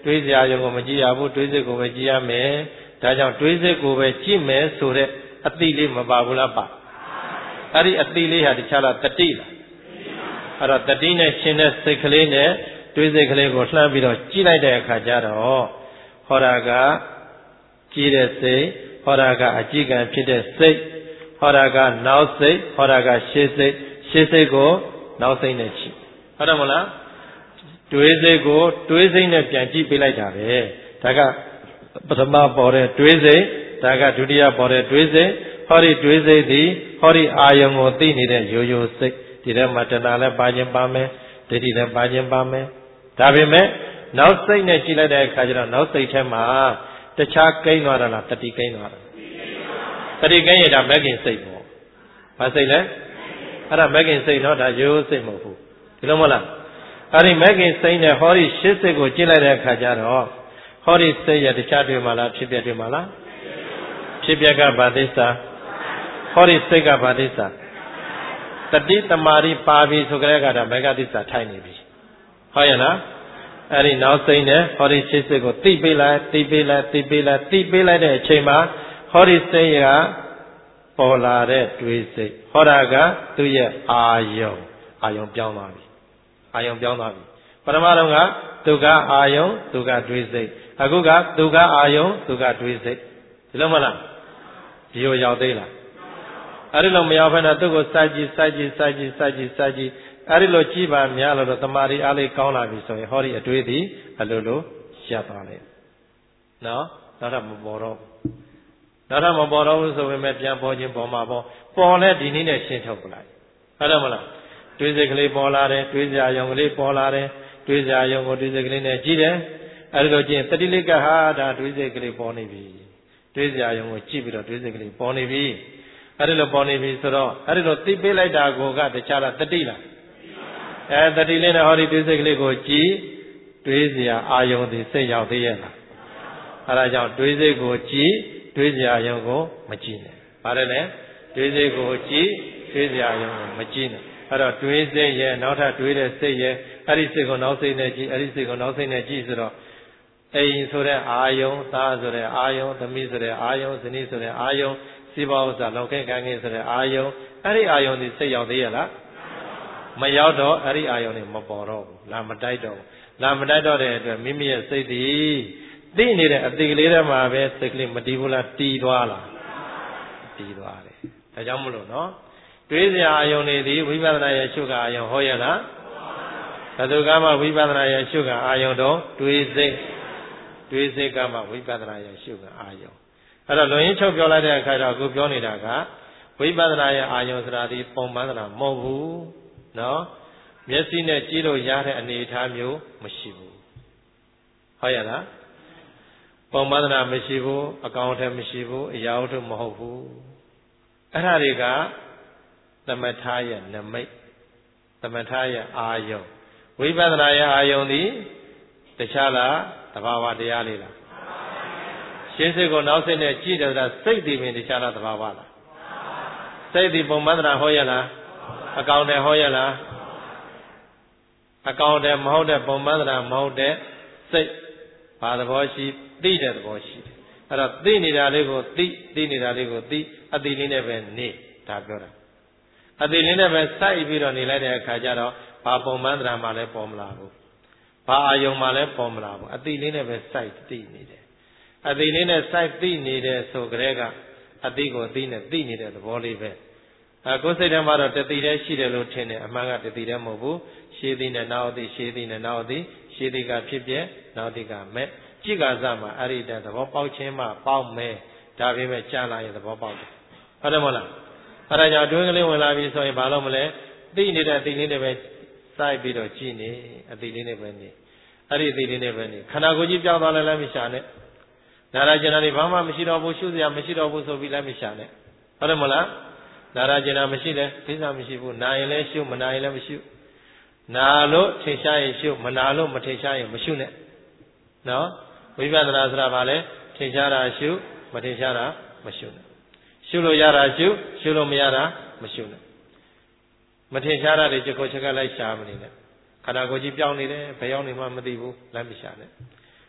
တွေးစရာယုံကိုမကြည့်ရဘူးတွေးစိတ်ကိုပဲကြည့်ရမယ်ဒါကြောင့်တွေးစိတ်ကိုပဲကြည့်မယ်ဆိုတဲ့အတိလေးမပါဘူးလားပါအဲ့ဒီအတိလေးဟာတခြားလားတတိလားအဲ့တော့တတိနဲ့ရှင်တဲ့စိတ်ကလေးနဲ့တွေးစိတ်ကလေးကိုလှမ်းပြီးတော့ကြည့်လိုက်တဲ့အခါကျတော့ဟောတာကကြည့်တဲ့စိတ်ဟောတာကအကြည့်ကံဖြစ်တဲ့စိတ်ဟောတာကနောက်စိတ်ဟောတာကရှေ့စိတ်ရှေ့စိတ်ကိုနောက်စိတ်နဲ့ကြည့်ဟုတ်တယ်မလားတွေးစိတ်ကိုတွေးစိတ်နဲ့ပြန်ကြည့်ပေးလိုက်တာပဲဒါကပထမပေါ်တဲ့တွေးစိတ်ဒါကဒုတိယပေါ်တဲ့တွေးစိတ်ဟောဒီတွေးစိတ်သည်ဟောဒီအာယုံကိုသိနေတဲ့ရိုးရိုးစိတ်ဒီထဲမှာတဏှာလည်းပါခြင်းပါမယ်ဒိဋ္ဌိလည်းပါခြင်းပါမယ်ဒါပေမဲ့နောက်စိတ်နဲ့ကြည့်လိုက်တဲ့အခါကျတော့နောက်စိတ်ထဲမှာတခြားကိန်းသွားတာလားတတိကိန်းသွားတာတတိကိန်းရတာမဂ္ဂင်စိတ်ပေါ့ဘာစိတ်လဲအဲ့ဒါမဂ္ဂင်စိတ်တော့ဒါရိုးရိုးစိတ်မဟုတ်ဘူးဒီလိုမဟုတ်လားအဲ့ဒီမဂ္ဂင်စိတ်နဲ့ဟောဒီရှစ်စိတ်ကိုကြည့်လိုက်တဲ့အခါကျတော့ဟောဒီစိတ်ရတခြားတွေ့မှာလားဖြစ်ပြတွေ့မှာလားဖြစ်ပြကဘာသစ္စာဟောဒီစိတ်ကဘာသစ္စာတတိတမာရီပါပြီဆိုကြတဲ့အခါဒါမဂ္ဂသစ္စာထိုင်နေပြီဟုတ်ရဲ့လားအဲ့ဒီနောက်စိတ်နဲ့ဟောဒီရှစ်စိတ်ကိုသိပေးလိုက်သိပေးလိုက်သိပေးလိုက်သိပေးလိုက်တဲ့အချိန်မှာဟောဒီစိတ်ကပေါ်လာတဲ့တွေးစိတ်ဟောတာကသူ့ရဲ့အာယုံအာယုံပြောင်းသွားပြီအာယုံပြောင်းသွားပြီပထမတော့ကဒုက္ခအာယုံဒုက္ခတွေးစိတ်အခုကဒုက္ခအာယုံဒုက္ခတွေးစိတ်ဒီလိုမလားဒီလိုရောက်သေးလားအဲ့ဒီလိုမရောက်ဘဲနဲ့သူ့ကိုစိုက်ကြည့်စိုက်ကြည့်စိုက်ကြည့်စိုက်ကြည့်စိုက်ကြည့်အဲ့ဒီလိုကြည့်ပါများလို့တော့တမာရီအားလေးကောင်းလာပြီဆိုရင်ဟောဒီအတွေးသည်အလိုလိုရပ်သွားတယ်နော်နောက်တော့မပေါ်တော့နောက်တော့မပေါ်တော့ဘူးဆိုပေမဲ့ပြန်ပေါ်ခြင်းပေါ်မှာပေါ်ပေါ်လဲဒီနည်းနဲ့ရှင်းထုတ်ပလိုက်ဟုတ်တယ်မလားတွေးစိတ်ကလေးပေါ်လာတယ်တွေးစရာယုံကလေးပေါ်လာတယ်တွေးစရာယုံကိုတွေးစိတ်ကလေးနဲ့ကြည့်တယ်အဲ့ဒီလိုကြည့်တတိလိကဟာဒါတွေးစိတ်ကလေးပေါ်နေပြီတွေးစရာယုံကိုကြည့်ပြီးတော့တွေးစိတ်ကလေးပေါ်နေပြီအဲ့ဒီလိုပေါ်နေပြီဆိုတော့အဲ့ဒီလိုသိပေးလိုက်တာကိုကတခြားလားတတိလားအဲတတိလေးနဲ့ဟောဒီတွေးစိတ်ကလေးကိုကြည့်တွေးစရာအာယုံသည်စိတ်ရောက်သေးရဲ့လားအဲ့ဒါကြောင့်တွေးစိတ်ကိုကြည့်တွေးစရာယုံကိုမကြည့်နဲ့ဗါတယ်လေတွေးစိတ်ကိုကြည့်တွေးစရာယုံကိုမကြည့်နဲ့အဲ့တော့တွေးစိတ်ရဲ့နောက်ထပ်တွေးတဲ့စိတ်ရဲ့အဲ့ဒီစိတ်ကိုနောက်စိတ်နဲ့ကြည့်အဲ့ဒီစိတ်ကိုနောက်စိတ်နဲ့ကြည့်ဆိုတော့အိမ်ဆိုတဲ့အာယုံသားဆိုတဲ့အာယုံသမီးဆိုတဲ့အာယုံဇနီးဆိုတဲ့အာယုံစီးပွားဥစ္စာလောက်ခဲကံကြီးဆိုတဲ့အာယုံအဲ့ဒီအာယုံဒီစိတ်ရောက်သေးရလားမရောက်တော့အဲ့ဒီအာယုံတွေမပေါ်တော့ဘူးလာမတိုက်တော့ဘူးလာမတိုက်တော့တဲ့အတွက်မိမိရဲ့စိတ်သည်သိနေတဲ့အတိကလေးထဲမှာပဲစိတ်ကလေးမတည်ဘူးလားတည်သွားလားတည်သွားတယ်ဒါကြောင့်မလို့နော်တွေးစရာအာယုံတွေဒီဝိပဿနာရဲ့ရှုကအာယုံဟောရလားဘယ်သူကမှဝိပဿနာရဲ့ရှုကအာယုံတော့တွေးစိတ်တွေးစိတ်ကမှဝိပဿနာရဲ့ရှုကအာယုံအဲ့တော့လွန်ရင်းချုပ်ပြောလိုက်တဲ့အခါတော့အခုပြောနေတာကဝိပဿနာရဲ့အာယုံဆိုတာဒီပုံမှန်သနာမဟုတ်ဘူးနော်မျက်စိနဲ့ကြည့်လို့ရတဲ့အနေအထားမျိုးမရှိဘူးဟုတ်ရလားပုံမှန်သနာမရှိဘူးအကောင်အထည်မရှိဘူးအရာဝတ္ထုမဟုတ်ဘူးအဲ့ဒါတွေကသမထရဲ့နမိတ်သမထရဲ့အာယုံဝိပဿနာရဲ့အာယုံသည်တခြားလားသဘာဝတရားလေးလားရှင်းစိတ်ကိုနောက်စိတ်နဲ့ကြည့်တယ်ဆိုတာစိတ်တည်ပင်တခြားလားသဘာဝလားစိတ်တည်ပုံမှန်သနာဟောရလားအကောင်တည်းဟောရလားအကောင်တည်းမဟုတ်တဲ့ပုံမှန်သနာမဟုတ်တဲ့စိတ်ဘာသဘောရှိသိတဲ့သဘောရှိတယ်အဲ့တော့သိနေတာလေးကိုသိသိနေတာလေးကိုသိအတိလေးနဲ့ပဲနေဒါပြောတာအတိလေးနဲ့ပဲစိုက်ပြီးတော့နေလိုက်တဲ့အခါကျတော့ဘာပုံမှန်သနာမှလည်းပေါ်မလာဘူးဘာအာယုံမှလည်းပေါ်မလာဘူးအတိလေးနဲ့ပဲစိုက်သိနေတယ်အတိလေးနဲ့စိုက်သိနေတယ်ဆိုကြတဲ့ကအတိကိုသိနေသိနေတဲ့သဘောလေးပဲအဲကိုယ်စိတ်ထဲမှာတော့တတိတည်းရှိတယ်လို့ထင်တယ်အမှန်ကတတိတည်းမဟုတ်ဘူးရှေးသိနဲ့နောက်သိရှေးသိနဲ့နောက်သိရှေးသိကဖြစ်ပြနောက်သိကမဲ့ကြည့်ကစားမှာအဲ့ဒီတည်းသဘောပေါက်ခြင်းမှပေါက်မယ်ဒါပေမဲ့ကြားလာရင်သဘောပေါက်တယ်ဟုတ်တယ်မဟုတ်လားအဲ့ဒါကြောင့်တွင်းကလေးဝင်လာပြီဆိုရင်ဘာလို့မလဲသိနေတဲ့အတိလေးနဲ့ပဲစိုက်ပြီးတော့ကြည်နေအတိလေးနဲ့ပဲနေအဲ့ဒီအတိလေးနဲ့ပဲနေခန္ဓာကိုယ်ကြီးပြောင်းသွားလည်းလည်းမရှာနဲ့နာရကျင်တာတွေဘာမှမရှိတော့ဘူးရှုစရာမရှိတော့ဘူးဆိုပြီးလည်းမရှာနဲ့ဟုတ်တယ်မလားနာရကျင်တာမရှိတယ်ကိစ္စမရှိဘူးနာရင်လည်းရှုမနာရင်လည်းမရှုနာလို့ထင်ရှားရင်ရှုမနာလို့မထင်ရှားရင်မရှုနဲ့နော်ဝိပဿနာဆိုတာဘာလဲထင်ရှားတာရှုမထင်ရှားတာမရှုနဲ့ရှုလို့ရတာရှုရှုလို့မရတာမရှုနဲ့မထင်ရှားတာတွေချက်ကိုချက်ကလိုက်ရှာမနေနဲ့ခန္ဓာကိုယ်ကြီးပြောင်းနေတယ်ဘယ်ရောက်နေမှမသိဘူးလမ်းမရှာနဲ့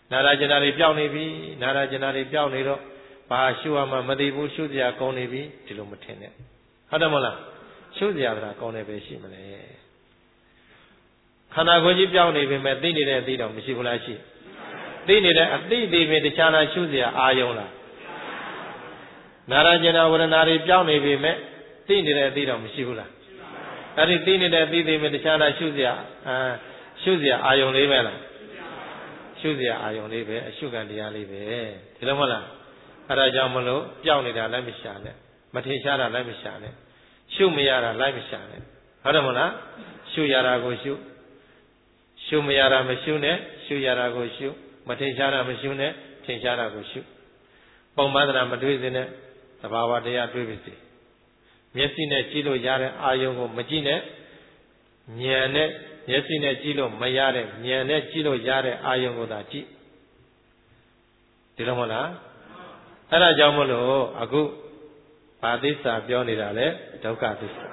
နာရာကျင်နာတွေပြောင်းနေပြီနာရာကျင်နာတွေပြောင်းနေတော့ဘာရှုရမှမသိဘူးရှုစရာကောင်းနေပြီဒီလိုမထင်နဲ့ဟုတ်တယ်မဟုတ်လားရှုစရာကကောင်းနေပဲရှိမလဲခန္ဓာကိုယ်ကြီးပြောင်းနေပြီမဲ့သိနေတဲ့အသိတော့မရှိဘူးလားရှိသိနေတဲ့အသိသေးပြီတခြားလားရှုစရာအာယုံလားနာရာကျင်နာဝရဏတွေပြောင်းနေပြီမဲ့သိနေတဲ့အသိတော့မရှိဘူးလားအဲ့ဒီသိနေတဲ့အသိသေးပြီတခြားလားရှုစရာအာရှုစရာအာယုံလေးပဲလားရှုစရာအာယုံလေးပဲအရှုခံတရားလေးပဲဒီလိုမဟုတ်လားအဲ့ဒါကြောင့်မလို့ပြောင်းနေတာလည်းမရှာနဲ့မထင်ရှားတာလည်းမရှာနဲ့ရှုမရတာလည်းမရှာနဲ့ဟုတ်တယ်မဟုတ်လားရှုရတာကိုရှုရှုမရတာမရှုနဲ့ရှုရတာကိုရှုမထင်ရှားတာမရှုနဲ့ထင်ရှားတာကိုရှုပုံမှန်တရားမတွေးစင်းနဲ့သဘာဝတရားတွေးပါစေမျက်စိနဲ့ကြည့်လို့ရတဲ့အာယုံကိုမကြည့်နဲ့ဉာဏ်နဲ့မျက်စိနဲ့ကြည့်လို့မရတဲ့ဉာဏ်နဲ့ကြည့်လို့ရတဲ့အာယုံကိုသာကြည့်ဒီလိုမဟုတ်လားအဲ့ဒါကြောင့်မလို့အခုဘာသစ္စာပြောနေတာလဲဒုက္ခသစ္စာ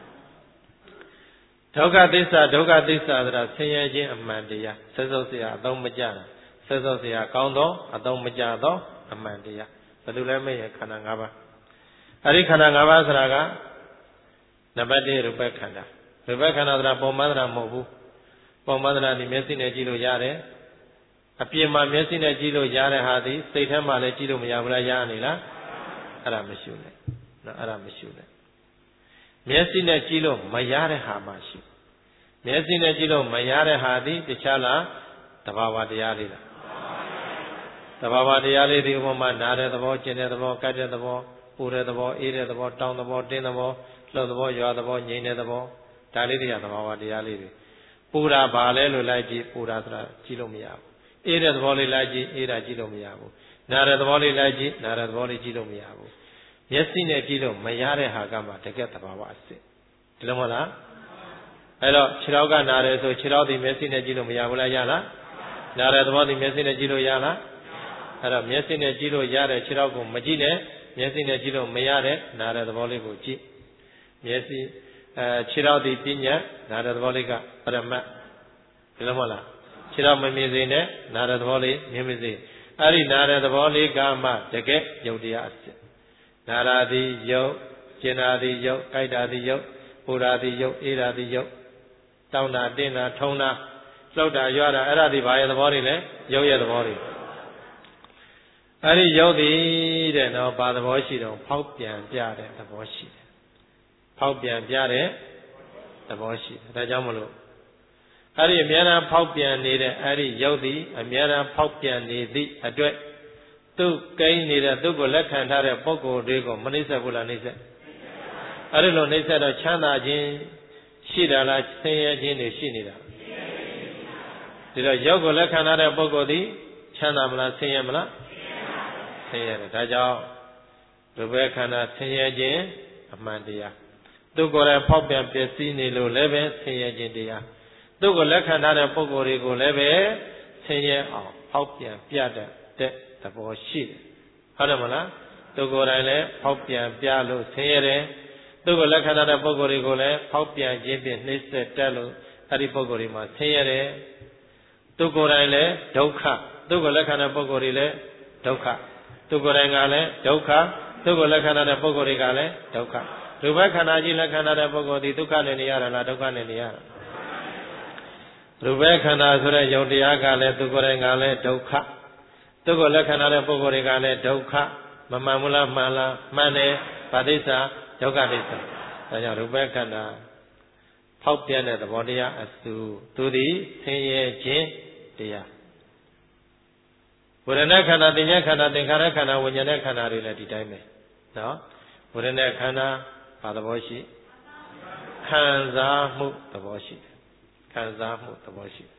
ဒုက္ခသစ္စာဒုက္ခသစ္စာဆိုတာဆင်းရဲခြင်းအမှန်တရားဆက်စုပ်เสียအသုံးမကျတာဆက်စုပ်เสียကောင်းသောအသုံးမကျသောအမှန်တရားဘယ်လိုလဲမေးရခန္ဓာ၅ပါးအဲ့ဒီခန္ဓာ၅ပါးဆိုတာကနံပါတ်၁ရူပခန္ဓာရူပခန္ဓာဆိုတာပုံမှန်တာမဟုတ်ဘူးပုံမှန်တာဒီမျက်စိနဲ့ကြည့်လို့ရတယ်အပြင်မှာမျက်စိနဲ့ကြည့်လို့ရတဲ့ဟာဒီစိတ်ထဲမှာလည်းကြည့်လို့မရဘူးလားရနေလားအဲ့ဒါမရှိနဲ့နော်အဲ့ဒါမရှိနဲ့မျက်စိနဲ့ကြည့်လို့မရတဲ့ဟာမှရှိမျက်စိနဲ့ကြည့်လို့မရတဲ့ဟာဒီတခြားလားတဘာဝတရားလေးလားတဘာဝတရားလေးဒီဥပမာနားတဲ့သဘောကျင်တဲ့သဘောကတ်တဲ့သဘောပူတဲ့သဘောအေးတဲ့သဘောတောင်းသဘောတင်းသဘောလှုပ်သဘောရွာသဘောငြိမ်တဲ့သဘောဒါလေးတွေကတဘာဝတရားလေးတွေပူတာဘာလဲလို့လိုက်ကြည့်ပူတာဆိုတာကြည့်လို့မရဘူးအေးတဲ့သဘောလေးလိုက်ကြည့်အေးတာကြည့်လို့မရဘူးနားတဲ့သဘောလေးလိုက်ကြည့်နားတဲ့သဘောလေးကြည့်လို့မရဘူးမျက်စိနဲ့ကြည့်လို့မရတဲ့ဟာကမှတကယ်သဘာဝအစစ်ဒီလိုမဟုတ်လားအဲ့တော့ခြေထောက်ကနားတယ်ဆိုခြေထောက်ဒီမျက်စိနဲ့ကြည့်လို့မရဘူးလားရလားနားတဲ့သဘောဒီမျက်စိနဲ့ကြည့်လို့ရလားအဲ့တော့မျက်စိနဲ့ကြည့်လို့ရတဲ့ခြေထောက်ကိုမကြည့်နဲ့မျက်စိနဲ့ကြည့်လို့မရတဲ့နားတဲ့သဘောလေးကိုကြည့်မျက်စိအဲခြေထောက်ဒီပညာနားတဲ့သဘောလေးကပရမတ်ဒီလိုမဟုတ်လားခြေထောက်မမြင်စေနဲ့နားတဲ့သဘောလေးမြင်မစေအဲ့ဒီနားတဲ့သဘောလေးကမှတကယ်ယုတ်တရားအစစ်နာရာတိယုတ်ကျင်နာတိယုတ်ကြိုက်တာတိယုတ်ပူရာတိယုတ်အေးရာတိယုတ်တောင်းတာတင်းတာထုံတာလှုပ်တာရွာတာအဲ့ဒါဒီဘာရဲ့သဘောတွေလဲယုတ်ရဲ့သဘောတွေအဲ့ဒီယုတ်သည်တဲ့နော်ဘာသဘောရှိတော့ဖောက်ပြန်ပြတဲ့သဘောရှိတယ်ဖောက်ပြန်ပြတဲ့သဘောရှိတယ်ဒါကြောင့်မလို့အဲ့ဒီအများအားဖောက်ပြန်နေတဲ့အဲ့ဒီယုတ်သည်အများအားဖောက်ပြန်နေသည့်အတွက်သူ့ကိန်းနေတဲ့သူ့ကိုလက်ခံထားတဲ့ပုဂ္ဂိုလ်တွေကိုမနှိမ့်ဆက်ဘူးလားနှိမ့်ဆက်အဲ့ဒီလိုနှိမ့်ဆက်တော့ချမ်းသာခြင်းရှိတာလားဆင်းရဲခြင်းတွေရှိနေတာဒီတော့ယုတ်ကိုလက်ခံထားတဲ့ပုဂ္ဂိုလ်သည်ချမ်းသာမလားဆင်းရဲမလားဆင်းရဲတယ်ဒါကြောင့်ဒီဘက်ခန္ဓာဆင်းရဲခြင်းအမှန်တရားသူကိုယ်တိုင်ဖောက်ပြန်ပျက်စီးနေလို့လည်းပဲဆင်းရဲခြင်းတရားသူ့ကိုလက်ခံထားတဲ့ပုဂ္ဂိုလ်တွေကိုလည်းပဲဆင်းရဲအောင်ဖောက်ပြန်ပြတတ်တဲ့သဘောရှိတယ်ဟုတ်တယ်မလားသူကိုယ်တိုင်လည်းဖောက်ပြန်ပြလို့ဆင်းရဲတယ်သူ့ကိုလက်ခံထားတဲ့ပုဂ္ဂိုလ်တွေကိုလည်းဖောက်ပြန်ခြင်းဖြင့်နှိမ့်ဆက်တတ်လို့အဲ့ဒီပုဂ္ဂိုလ်တွေမှာဆင်းရဲတယ်သူကိုယ်တိုင်လည်းဒုက္ခသူ့ကိုလက်ခံတဲ့ပုဂ္ဂိုလ်တွေလည်းဒုက္ခသူကိုယ်တိုင်ကလည်းဒုက္ခသူကိုလက်ခံတဲ့ပုဂ္ဂိုလ်တွေကလည်းဒုက္ခရူပခန္ဓာကြီးလက်ခံတဲ့ပုဂ္ဂိုလ်ဒီဒုက္ခနဲ့နေရတာလားဒုက္ခနဲ့နေရတာရူပခန္ဓာဆိုတဲ့ယုတ်တရားကလည်းသူကိုယ်တိုင်ကလည်းဒုက္ခသူကိုလက်ခံတဲ့ပုဂ္ဂိုလ်တွေကလည်းဒုက္ခမမှန်ဘူးလားမှန်လားမှန်တယ်ဗာဒိစ္စဒုက္ခဒိစ္စဒါကြောင့်ရူပခန္ဓာဖောက်ပြန်တဲ့သဘောတရားအစုသူသည်ဆင်းရဲခြင်းတရားဝေဒနာခန္ဓာသင်ညာခန္ဓာသင်္ခါရခန္ဓာဝိညာဉ်ခန္ဓာတွေလည်းဒီတိုင်းပဲနော်ဝေဒနာခန္ဓာဘာသဘောရှိခံစားမှုသဘောရှိတယ်ခံစားမှုသဘောရှိ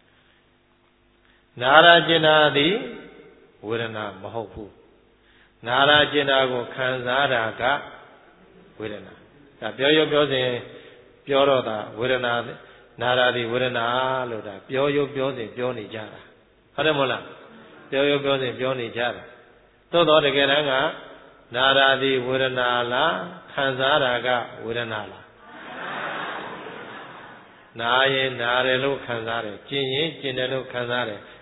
နာရကျင်နာသည်ဝေဒနာမဟုတ်ဘူးနာရကျင်နာကိုခံစားတာကဝေဒနာဒါပြောရပြောစဉ်ပြောတော့တာဝေဒနာနာရသည်ဝေဒနာလို့ဒါပြောရပြောစဉ်ပြောနေကြတာဟုတ်တယ်မဟုတ်လားပြောရပြောစဉ်ပြောနေကြတာသို့တော်တကယ်တမ်းကနာရသည်ဝေဒနာလားခံစားတာကဝေဒနာလားနာရင်နာတယ်လို့ခံစားတယ်ကျင်ရင်ကျင်တယ်လို့ခံစားတယ်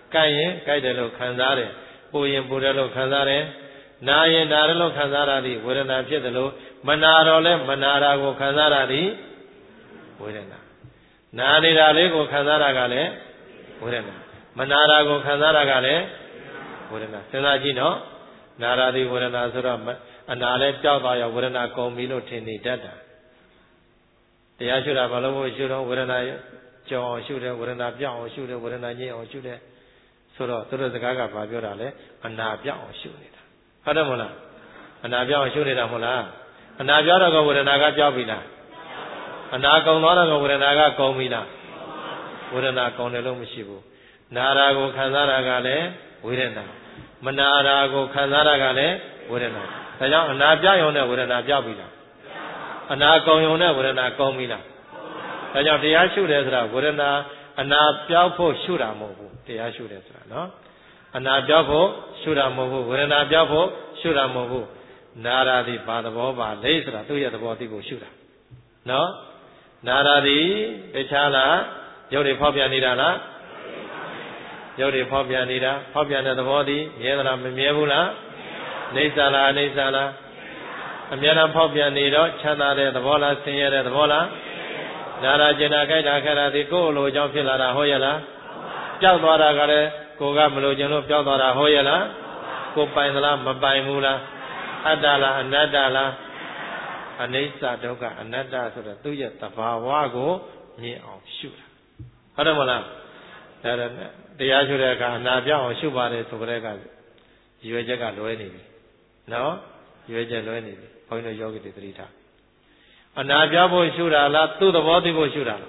ကြိုက်ရင်ကြိုက်တယ်လို့ခံစားတယ်ပူရင်ပူတယ်လို့ခံစားတယ်နာရင်နာတယ်လို့ခံစားရသည်ဝေဒနာဖြစ်တယ်လို့မနာတော့လဲမနာတာကိုခံစားရသည်ဝေဒနာနာနေတာလေးကိုခံစားတာကလည်းဝေဒနာမနာတာကိုခံစားတာကလည်းဝေဒနာစဉ်းစားကြည့်နော်နာရာသည်ဝေဒနာဆိုတော့အနာလည်းကြောက်သွားရောဝေဒနာကုန်ပြီလို့ထင်နေတတ်တာတရားရှုတာဘာလို့မို့ရှုတော့ဝေဒနာကြောင်အောင်ရှုတယ်ဝေဒနာပြောင်းအောင်ရှုတယ်ဝေဒနာငြိမ်းအောင်ရှုတယ်ဆိုတော့သူတို့စကားကဘာပြောတာလဲအနာပြောင်းအောင်ရှုနေတာဟုတ်တယ်မဟုတ်လားအနာပြောင်းအောင်ရှုနေတာမဟုတ်လားအနာပြောင်းတော့ကဝေဒနာကပြောင်းပြီလားအနာကုန်သွားတော့ကဝေဒနာကကုန်ပြီလားဝေဒနာကုန်တယ်လို့မရှိဘူးနာရာကိုခံစားတာကလည်းဝေဒနာမနာရာကိုခံစားတာကလည်းဝေဒနာဒါကြောင့်အနာပြောင်းရုံနဲ့ဝေဒနာပြောင်းပြီလားအနာကုန်ရုံနဲ့ဝေဒနာကုန်ပြီလားဒါကြောင့်တရားရှုတယ်ဆိုတာဝေဒနာအနာပြောင်းဖို့ရှုတာမဟုတ်ဘူးတရားရှုတယ်ဆိုတာနော်အနာပြောင်းဖို့ရှုတာမဟုတ်ဘူးဝေဒနာပြောင်းဖို့ရှုတာမဟုတ်ဘူးနာရာသည်ဘာသဘောပါလဲဆိုတာသူ့ရဲ့သဘောသိဖို့ရှုတာနော်နာရာသည်တခြားလားရုပ်တွေဖောက်ပြန်နေတာလားရုပ်တွေဖောက်ပြန်နေတာဖောက်ပြန်တဲ့သဘောသည်မြဲသလားမမြဲဘူးလားနေဆာလားအနေဆာလားအများအားဖောက်ပြန်နေတော့ချမ်းသာတဲ့သဘောလားဆင်းရဲတဲ့သဘောလားနာရာကျင်နာကြိုက်တာခက်တာဒီကိုယ်အလိုကြောင့်ဖြစ်လာတာဟုတ်ရဲ့လားပျောက်သွားတာကလည်းကိုယ်ကမလိုချင်လို့ပျောက်သွားတာဟုတ်ရဲ့လားကိုယ်ပိုင်သလားမပိုင်ဘူးလားအတ္တလားအနတ္တလားအနိစ္စဒုက္ခအနတ္တဆိုတဲ့သူ့ရဲ့သဘာဝကိုမြင်အောင်ရှုတာဟုတ်တယ်မလားဒါတရားရှုတဲ့အခါအနာပြောင်းအောင်ရှုပါတယ်ဆိုကြတဲ့ကရွယ်ချက်ကလွဲနေပြီနော်ရွယ်ချက်လွဲနေပြီဘုန်းကြီးတို့ယောဂီတွေသတိထားအနာပြောင်းဖို့ရှုတာလားသူ့သဘောသိဖို့ရှုတာလား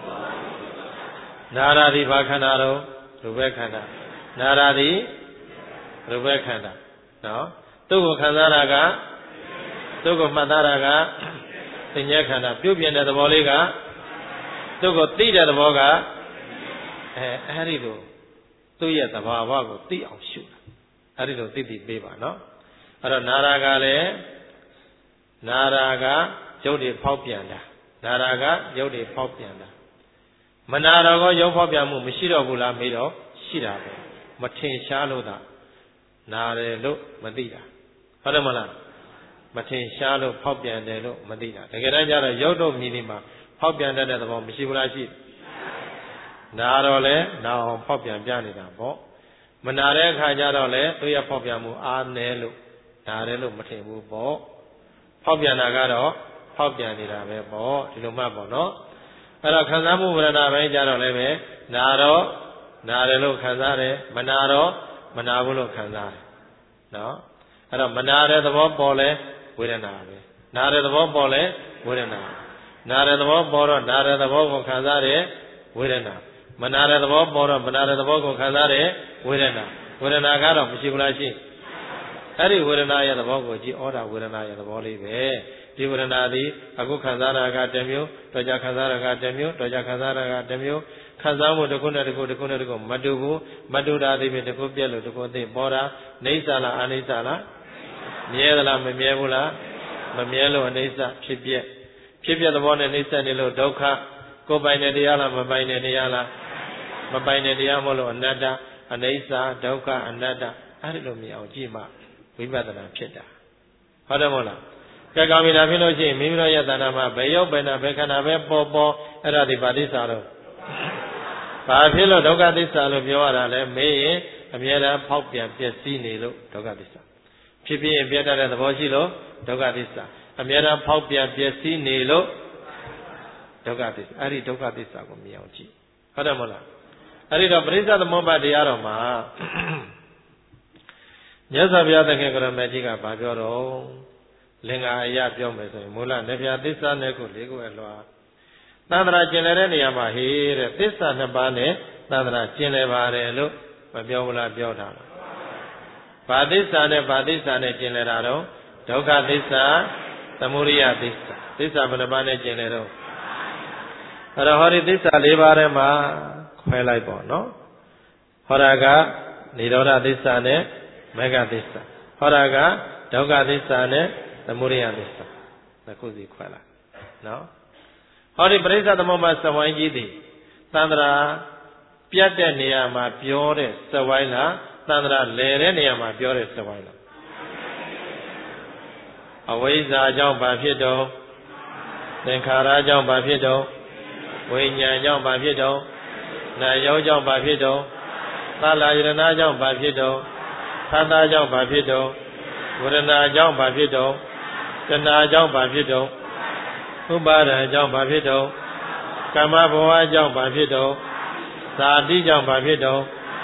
နာရာတိဘာခန္ဓာတော့ရူပခန္ဓာနာရာတိရူပခန္ဓာနော်သူ့ကိုခံစားတာကသူ့ကိုမှတ်သားတာကသင်္ညခန္ဓာပြုတ်ပြင်းတဲ့သဘောလေးကသူ့ကိုသိတဲ့သဘောကအဲအဲ့ဒီလိုသူ့ရဲ့သဘာဝကိုသိအောင်ရှုတာအဲ့ဒီလိုသိသိပေးပါနော်အဲ့တော့နာရာကလည်းနာရာကရုပ်တွေဖောက်ပြန်တာနာရာကရုပ်တွေဖောက်ပြန်တာမနာတော့ကရုပ်ဖောက်ပြန်မှုမရှိတော့ဘူးလားမေးတော့ရှိတာပဲမထင်ရှားလို့သာနာတယ်လို့မသိတာဟုတ်တယ်မလားမထင်ရှားလို့ဖောက်ပြန်တယ်လို့မသိတာတကယ်တမ်းကျတော့ရုပ်တို့မြည်နေမှာဖောက်ပြန်တတ်တဲ့သဘောမရှိဘူးလားရှိနာတော့လဲနာအောင်ဖောက်ပြန်ပြနေတာပေါ့မနာတဲ့အခါကျတော့လေသူရဖောက်ပြန်မှုအားနည်းလို့နာတယ်လို့မထင်ဘူးပေါ့ဖောက်ပြန်တာကတော့ဖောက်ပြန်နေတာပဲပေါ့ဒီလိုမှပေါ့နော်အဲ့တော့ခံစားမှုဝေဒနာပိုင်းကြတော့လည်းပဲနာတော့နာတယ်လို့ခံစားတယ်မနာတော့မနာဘူးလို့ခံစားတယ်နော်အဲ့တော့မနာတဲ့သဘောပေါ်လဲဝေဒနာပဲနာတဲ့သဘောပေါ်လဲဝေဒနာနာတဲ့သဘောပေါ်တော့နာတဲ့သဘောကိုခံစားတယ်ဝေဒနာမနာတဲ့သဘောပေါ်တော့မနာတဲ့သဘောကိုခံစားတယ်ဝေဒနာဝေဒနာကတော့မရှိဘူးလားရှိအဲ့ဒီဝေဒနာရဲ့သဘောကိုကြည့်ဩတာဝေဒနာရဲ့သဘောလေးပဲဒီဝေဒနာသည်အခုခံစားတာကတစ်မျိုးတော့ကြခံစားတာကတစ်မျိုးတော့ကြခံစားတာကတစ်မျိုးခံစားမှုတစ်ခုနဲ့တစ်ခုတစ်ခုနဲ့တစ်ခုမတူဘူးမတူတာသည်ဖြင့်တစ်ခုပြက်လို့တစ်ခုသိပေါ်တာနေဆာလားအနိစ္စလားမြဲသလားမမြဲဘူးလားမမြဲလို့အနိစ္စဖြစ်ပြက်ဖြစ်ပြက်သဘောနဲ့နေဆာနေလို့ဒုက္ခကိုယ်ပိုင်တဲ့တရားလားမပိုင်တဲ့တရားလားမပိုင်တဲ့တရားမဟုတ်လို့အနတ္တအနိစ္စဒုက္ခအနတ္တအဲ့ဒီလိုမြင်အောင်ကြည့်မှဝိပဿနာဖြစ်တာဟုတ်တယ်မဟုတ်လားကဲကောင်းပြီဒါဖြစ်လို့ရှိရင်မိမိတို့ရဲ့တဏ္ဍာမှာဘယ်ရောက်ဘယ်နာဘယ်ခန္ဓာပဲပေါ်ပေါ်အဲ့ဒါဒီပါဠိစာတော့ဘာဖြစ်လို့ဒုက္ခသစ္စာလို့ပြောရတာလဲမေးရင်အမြဲတမ်းဖောက်ပြန်ပျက်စီးနေလို့ဒုက္ခသစ္စာဖြစ်ဖြစ်ရင်ပြတ်တတ်တဲ့သဘောရှိလို့ဒုက္ခသစ္စာအမြဲတမ်းဖောက်ပြန်ပျက်စီးနေလို့ဒုက္ခသစ္စာအဲ့ဒီဒုက္ခသစ္စာကိုမြင်အောင်ကြည့်ဟုတ်တယ်မဟုတ်လားအဲ့ဒီတော့ပရိစ္ဆေသမုပ္ပါဒ်တရားတော်မှာမြတ်စွာဘုရားသခင်ကရမေကြီးကဘာပြောတော့လင်္ကာအရာပြောမယ်ဆိုရင်မူလနေပြသစ္စာနဲ့ကိုလေးကိုအလွာသန္တရာကျင်လည်တဲ့နေရာမှာဟေးတဲ့သစ္စာနှစ်ပါးနဲ့သန္တရာကျင်လည်ပါတယ်လို့မပြောဘူးလားပြောတာလားဘာသစ္စာနဲ့ဘာသစ္စာနဲ့ကျင်လည်တာတော့ဒုက္ခသစ္စာသမုဒိယသစ္စာသစ္စာဘယ်နှပါးနဲ့ကျင်လည်တော့အဲ့တော့ဟောဒီသစ္စာလေးပါးထဲမှာခွဲလိုက်ပေါ့နော်ဟောတာကនិရောဓသစ္စာနဲ့မေဃသစ္စာဟောတာကဒုက္ခသစ္စာနဲ့သမုဒိယသစ္စာနှစ်ခုစီခွဲလိုက်နော်ဟောဒီပရိစ္ဆေသမုပ္ပါဒ်စဝိုင်းကြီးသည်သန္တရာပြတ်တဲ့နေရာမှာပြောတဲ့စဝိုင်းလားသန္တရာလဲတဲ့နေရာမှာပြောတဲ့စဝိုင်းလားအဝိဇ္ဇာကြောင့်ဘာဖြစ်တော့သင်္ခါရကြောင့်ဘာဖြစ်တော့ဝိညာဉ်ကြောင့်ဘာဖြစ်တော့နာယောကြောင့်ဘာဖြစ်တော့သလယရဏကြောင့်ဘာဖြစ်တော့သတ္တကြောင့်ဘာဖြစ်တော့ဝရဏကြောင့်ဘာဖြစ်တော့တဏှာကြောင့်ဘာဖြစ်တော့ဥပါဒံကြောင့်ဘာဖြစ်တော့ကမ္မဘဝကြောင့်ဘာဖြစ်တော့ဇာတိကြောင့်ဘာဖြစ်တော့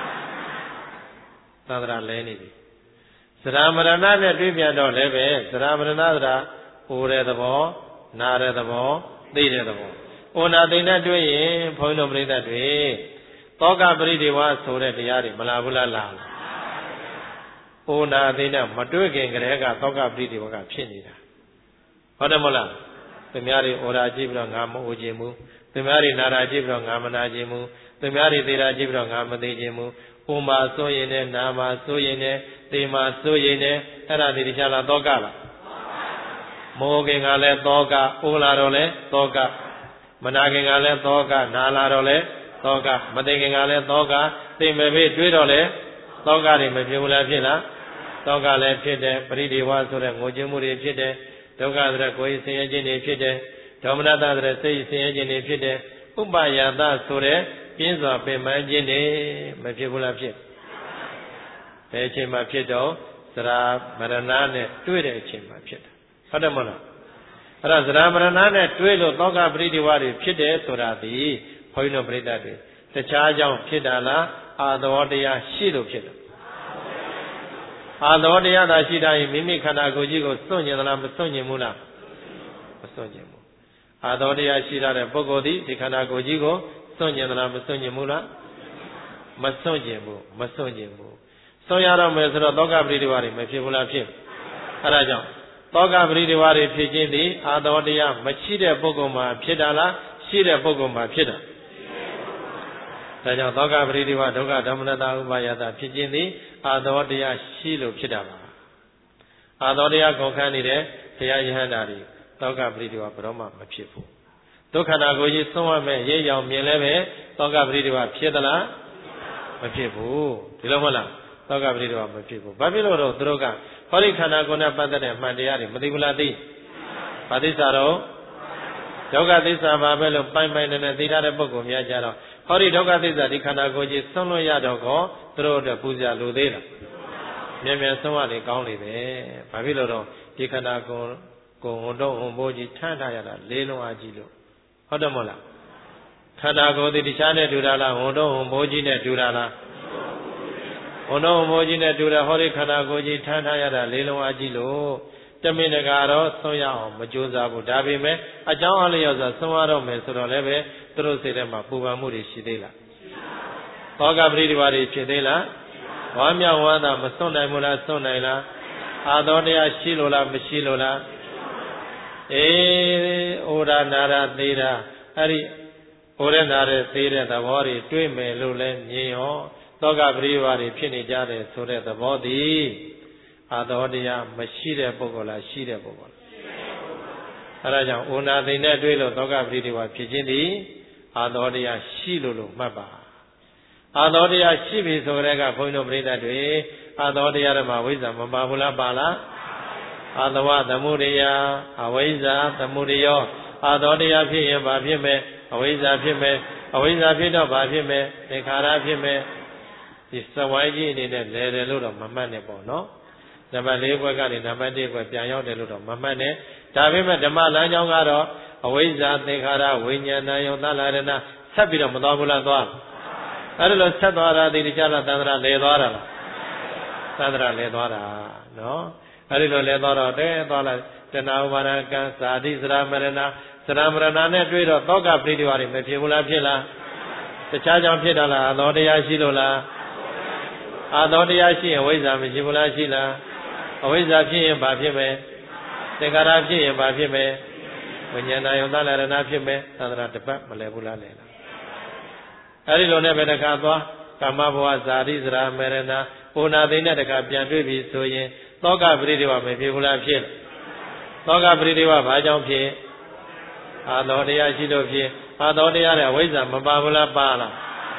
သန္တရာလဲနေပြီသရမရဏနဲ့တွေ့ပြန်တော့လည်းပဲသရမရဏဆိုတာဟိုတဲ့သဘောနာတဲ့သဘောသိတဲ့သဘောဩနာသိနဲ့တွေ့ရင်ဘုန်းတော်ပြိဿတွေတောကပရိဒီဝါဆိုတဲ့တရားတွေမလာဘူးလားလားဩနာသိနဲ့မတွေ့ခင်ကတည်းကတောကပရိဒီဝါကဖြစ်နေတာဟုတ်တယ်မဟုတ်လားသူများတွေဩရာကြည့်ပြီးတော့ငါမအိုခြင်းဘူးသူများတွေနာရာကြည့်ပြီးတော့ငါမနာခြင်းဘူးသူများတွေသိတာကြည့်ပြီးတော့ငါမသိခြင်းဘူးဩမှာစိုးရင်နဲ့နာမှာစိုးရင်နဲ့သိမှာစိုးရင်နဲ့အဲ့ဒါဒီတရားလားတောကလားမောခင်ကလည်းတောကဩလာတော့လည်းတောကမနာခင်ကလည်းတောကနာလာတော့လည်းတောကမသိခင်ကလည်းတောကသိမဲ့ပြီတွေးတော့လည်းတောကတွေမဖြစ်ဘူးလားဖြစ်လားတောကလည်းဖြစ်တယ်ပရိဒီဝါဆိုတဲ့ငိုကြွမှုတွေဖြစ်တယ်ဒုက္ခဆိုတဲ့ကိုယ်ဆင်းရဲခြင်းတွေဖြစ်တယ်ဒေါမနတဆိုတဲ့စိတ်ဆင်းရဲခြင်းတွေဖြစ်တယ်ဥပယတဆိုတဲ့ပြင်းစွာပင်ပန်းခြင်းတွေမဖြစ်ဘူးလားဖြစ်ဘယ်အချိန်မှဖြစ်တော့သရာမရဏနဲ့တွေ့တဲ့အချိန်မှဖြစ်တာဟုတ်တယ်မဟုတ်လားအဲ့ဒါသရာမရဏနဲ့တွေ့လို့သောကပရိဒီဝါတွေဖြစ်တယ်ဆိုတာဒီဘုန်းကြီးတို့ပြိဿတွေတခြားကြောင့်ဖြစ်တာလားအာသောတရားရှိလို့ဖြစ်တယ်အာသောတရားသာရှိတာရင်မိမိခန္ဓာကိုယ်ကြီးကိုစွန့်ကျင်သလားမစွန့်ကျင်ဘူးလားမစွန့်ကျင်ဘူးအာသောတရားရှိတဲ့ပုဂ္ဂိုလ်သည်ဒီခန္ဓာကိုယ်ကြီးကိုစွန့်ကျင်သလားမစွန့်ကျင်ဘူးလားမစွန့်ကျင်ဘူးမစွန့်ကျင်ဘူးစွန့်ရတော့မယ်ဆိုတော့သောကပရိဒီဝါတွေမဖြစ်ဘူးလားဖြစ်အဲ့ဒါကြောင့်သောကပရိဒီဝါတွေဖြစ်ခြင်းသည်အာသောတရားမရှိတဲ့ပုဂ္ဂိုလ်မှာဖြစ်တာလားရှိတဲ့ပုဂ္ဂိုလ်မှာဖြစ်တာဒါကြောင့်သောကပရိဒီဝါဒုက္ခဒေါမနတဥပါယတဖြစ်ခြင်းသည်အာသောတရားရှိလို့ဖြစ်တာပါအာသောတရားကုန်ခန်းနေတဲ့ဘုရားယဟန္တာတွေသောကပရိဒီဝါဘယ်တော့မှမဖြစ်ဘူးဒုက္ခနာကိုကြီးဆုံးရမယ်ရိပ်ရောင်မြင်လဲပဲသောကပရိဒီဝါဖြစ်သလားမဖြစ်ဘူးဒီလိုမဟုတ်လားသောကပရိဒီဝါမဖြစ်ဘူးဘာဖြစ်လို့တော့သူတို့ကဟောဒီခန္ဓာကိုယ်နဲ့ပတ်သက်တဲ့အမှန်တရားတွေမသိဘူးလားသိဘာသစ္စာတော့ဒုက္ခသစ္စာပါပဲလို့ပိုင်ပိုင်နဲ့သိထားတဲ့ပုဂ္ဂိုလ်များကြတော့ဟောဒီဒုက္ခသစ္စာဒီခန္ဓာကိုယ်ကြီးဆုံးလို့ရတော့ကောသူတို့အတွက်ပူဇော်လိုသေးလားမြန်မြန်ဆုံးရလေကောင်းလေပဲဘာဖြစ်လို့တော့ဒီခန္ဓာကိုယ်ကိုယ်ဝန်တော့ဝန်ဘိုးကြီးထမ်းထားရတာလေးလုံးအားကြီးလို့ဟုတ်တယ်မဟုတ်လားခန္ဓာကိုယ်ဒီတခြားနဲ့တူတာလားဝန်တော့ဝန်ဘိုးကြီးနဲ့တူတာလားဝန်တော့ဝန်ဘိုးကြီးနဲ့တူတယ်ဟောဒီခန္ဓာကိုယ်ကြီးထမ်းထားရတာလေးလုံးအားကြီးလို့တမင်တကာတော့ဆုံးရအောင်မကြိုးစားဘူးဒါပေမဲ့အကြောင်းအလျော်စွာဆုံးရတော့မယ်ဆိုတော့လည်းပဲသူတို့စိတ်ထဲမှာပူပန်မှုတွေရှိသေးလားသောကပရိဒီဝါတွေဖြစ်သေးလားဝါမြောက်ဝါသာမစွန့်နိုင်ဘူးလားစွန့်နိုင်လားအာသောတရားရှိလို့လားမရှိလို့လားအေးဩရာနာရသေးတာအဲ့ဒီဩရနာရသေးတဲ့သဘောတွေတွေးမယ်လို့လဲမြင်ရောသောကပရိဒီဝါတွေဖြစ်နေကြတယ်ဆိုတဲ့သဘောသည်အာသောတရားမရှိတဲ့ပုဂ္ဂိုလ်လားရှိတဲ့ပုဂ္ဂိုလ်လားအဲဒါကြောင့်ဩနာသိနဲ့တွေ့လို့သောကပရိဒီဝါဖြစ်ခြင်းသည်အာသောတရားရှိလို့လို့မှတ်ပါအာသောတရားရှိပြီဆိုတဲ့ကဘုန်းကြီးတို့ပြိဿတွေအာသောတရားဓမ္မဝိဇ္ဇာမပါဘူးလားပါလားအာသဝသမုဒိယအဝိဇ္ဇာသမုဒိယောအာသောတရားဖြစ်ရင်ဘာဖြစ်မယ်အဝိဇ္ဇာဖြစ်မယ်အဝိဇ္ဇာဖြစ်တော့ဘာဖြစ်မယ်သင်္ခါရဖြစ်မယ်ဒီစဝိုင်းကြီးအနေနဲ့လဲတယ်လို့တော့မမှတ်နဲ့ပေါ့နော်နံပါတ်၄ဘွဲကနေနံပါတ်၁ဘွဲပြန်ရောက်တယ်လို့တော့မမှတ်နဲ့ဒါပေမဲ့ဓမ္မလမ်းကြောင်းကတော့အဝိဇ္ဇာသင်္ခါရဝိညာဏယုံသလရဏဆက်ပြီးတော့မသွားဘူးလားသွားအဲ့ဒါလို့ဆက်သွားတာဒီတရားလားသန္တရာလဲသွားတာလားသန္တရာလဲသွားတာနော်အဲ့ဒီလိုလဲသွားတော့တဲသွားလိုက်တဏှာဥပါဒကံဇာတိစရမရဏစရမရဏနဲ့တွေ့တော့သောကပရိဒီဝါတွေမဖြစ်ဘူးလားဖြစ်လားတခြားကြောင့်ဖြစ်တာလားအသောတရားရှိလို့လားအာသောတရားရှိရင်ဝိဇ္ဇာမရှိဘူးလားရှိလားအဝိဇ္ဇာဖြစ်ရင်ဘာဖြစ်မယ်သင်္ခါရဖြစ်ရင်ဘာဖြစ်မယ်ဝိညာဏယုံသလရဏဖြစ်မယ်သန္တရာတပတ်မလဲဘူးလားလဲလားအဲဒီလိုနဲ့ပဲတခါသွားကာမဘဝဇာတိစရာမေရဏဩနာသိနဲ့တခါပြန်တွေ့ပြီဆိုရင်သောကပရိဒီဝမဖြစ်ဘူးလားဖြစ်သောကပရိဒီဝဘာကြောင့်ဖြစ်အာသောတရားရှိလို့ဖြစ်အာသောတရားနဲ့ဝိဇ္ဇာမပါဘူးလားပါလား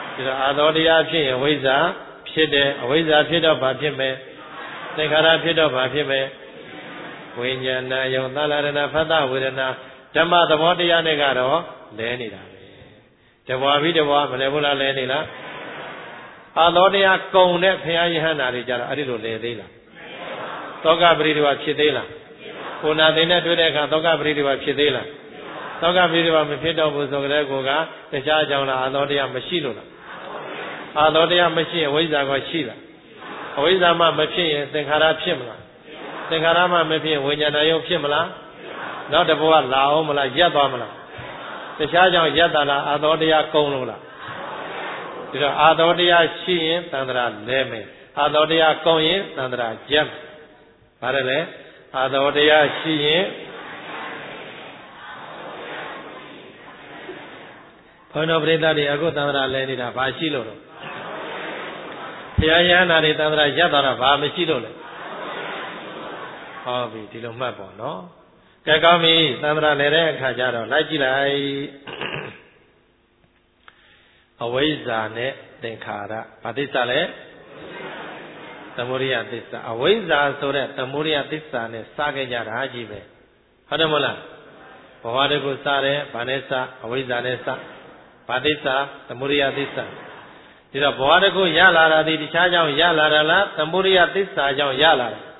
ဒီတော့အာသောတရားဖြစ်ရင်ဝိဇ္ဇာဖြစ်တယ်အဝိဇ္ဇာဖြစ်တော့ဘာဖြစ်မယ်သင်္ခါရဖြစ်တော့ဘာဖြစ်မယ်ဝိညာဏယုံသလရဏဖတ်တဝေဒနာဓမ္မသဘောတရားနဲ့ကတော့လဲနေတာပဲတဘွားပြီးတဘွားမလဲဘူးလားလဲနေလားအာသောတရားကုံတဲ့ဘုရားယဟန္တာတွေကြတော့အဲ့ဒီလိုလဲသေးလားသောကပရိဒီဝဖြစ်သေးလားကိုနာသိနဲ့တွေ့တဲ့အခါသောကပရိဒီဝဖြစ်သေးလားသောကပရိဒီဝမဖြစ်တော့ဘူးဆိုကြတဲ့ကိုကတခြားကြောင့်လားအာသောတရားမရှိလို့လားအာသောတရားမရှိရင်ဝိဇ္ဇာကရှိလားအဝိဇ္ဇာမှမဖြစ်ရင်သင်္ခါရဖြစ်မလားသင်္ခါရမှမဖြစ်ရင်ဝိညာဏယုံဖြစ်မလားနောက်တစ်ဘဝလာအောင်မလားရက်သွားမလားတခြားကြောင့်ရက်တာလားအာသောတရားကုံလို့လားဒီတော့အာသောတရားရှိရင်သန္တရာလဲမယ်အာသောတရားကုံရင်သန္တရာကျက်ဘာလဲလဲအာသောတရားရှိရင်ဘုန်းတော်ပရိသတ်တွေအခုသန္တရာလဲနေတာဘာရှိလို့တော့ဘုရားရဟန္တာတွေသန္တရာရက်သွားတာဘာမရှိလို့လဲဟောပြီဒီလိုမှတ်ပေါ့နော်ကဲကောင်းပြီသန္တရာလဲတဲ့အခါကျတော့လိုက်ကြည့်လိုက်အဝိဇ္ဇာနဲ့သင်္ခါရဘာသစ္စာလဲသမုဒိယသစ္စာအဝိဇ္ဇာဆိုတဲ့သမုဒိယသစ္စာနဲ့စခဲ့ကြတာကြီးပဲဟုတ်တယ်မဟုတ်လားဘဝတကူစတယ်ဘာနဲ့စအဝိဇ္ဇာနဲ့စဘာသစ္စာသမုဒိယသစ္စာဒီတော့ဘဝတကူရလာတာဒီတခြားကြောင့်ရလာတာလားသမုဒိယသစ္စာကြောင့်ရလာတာ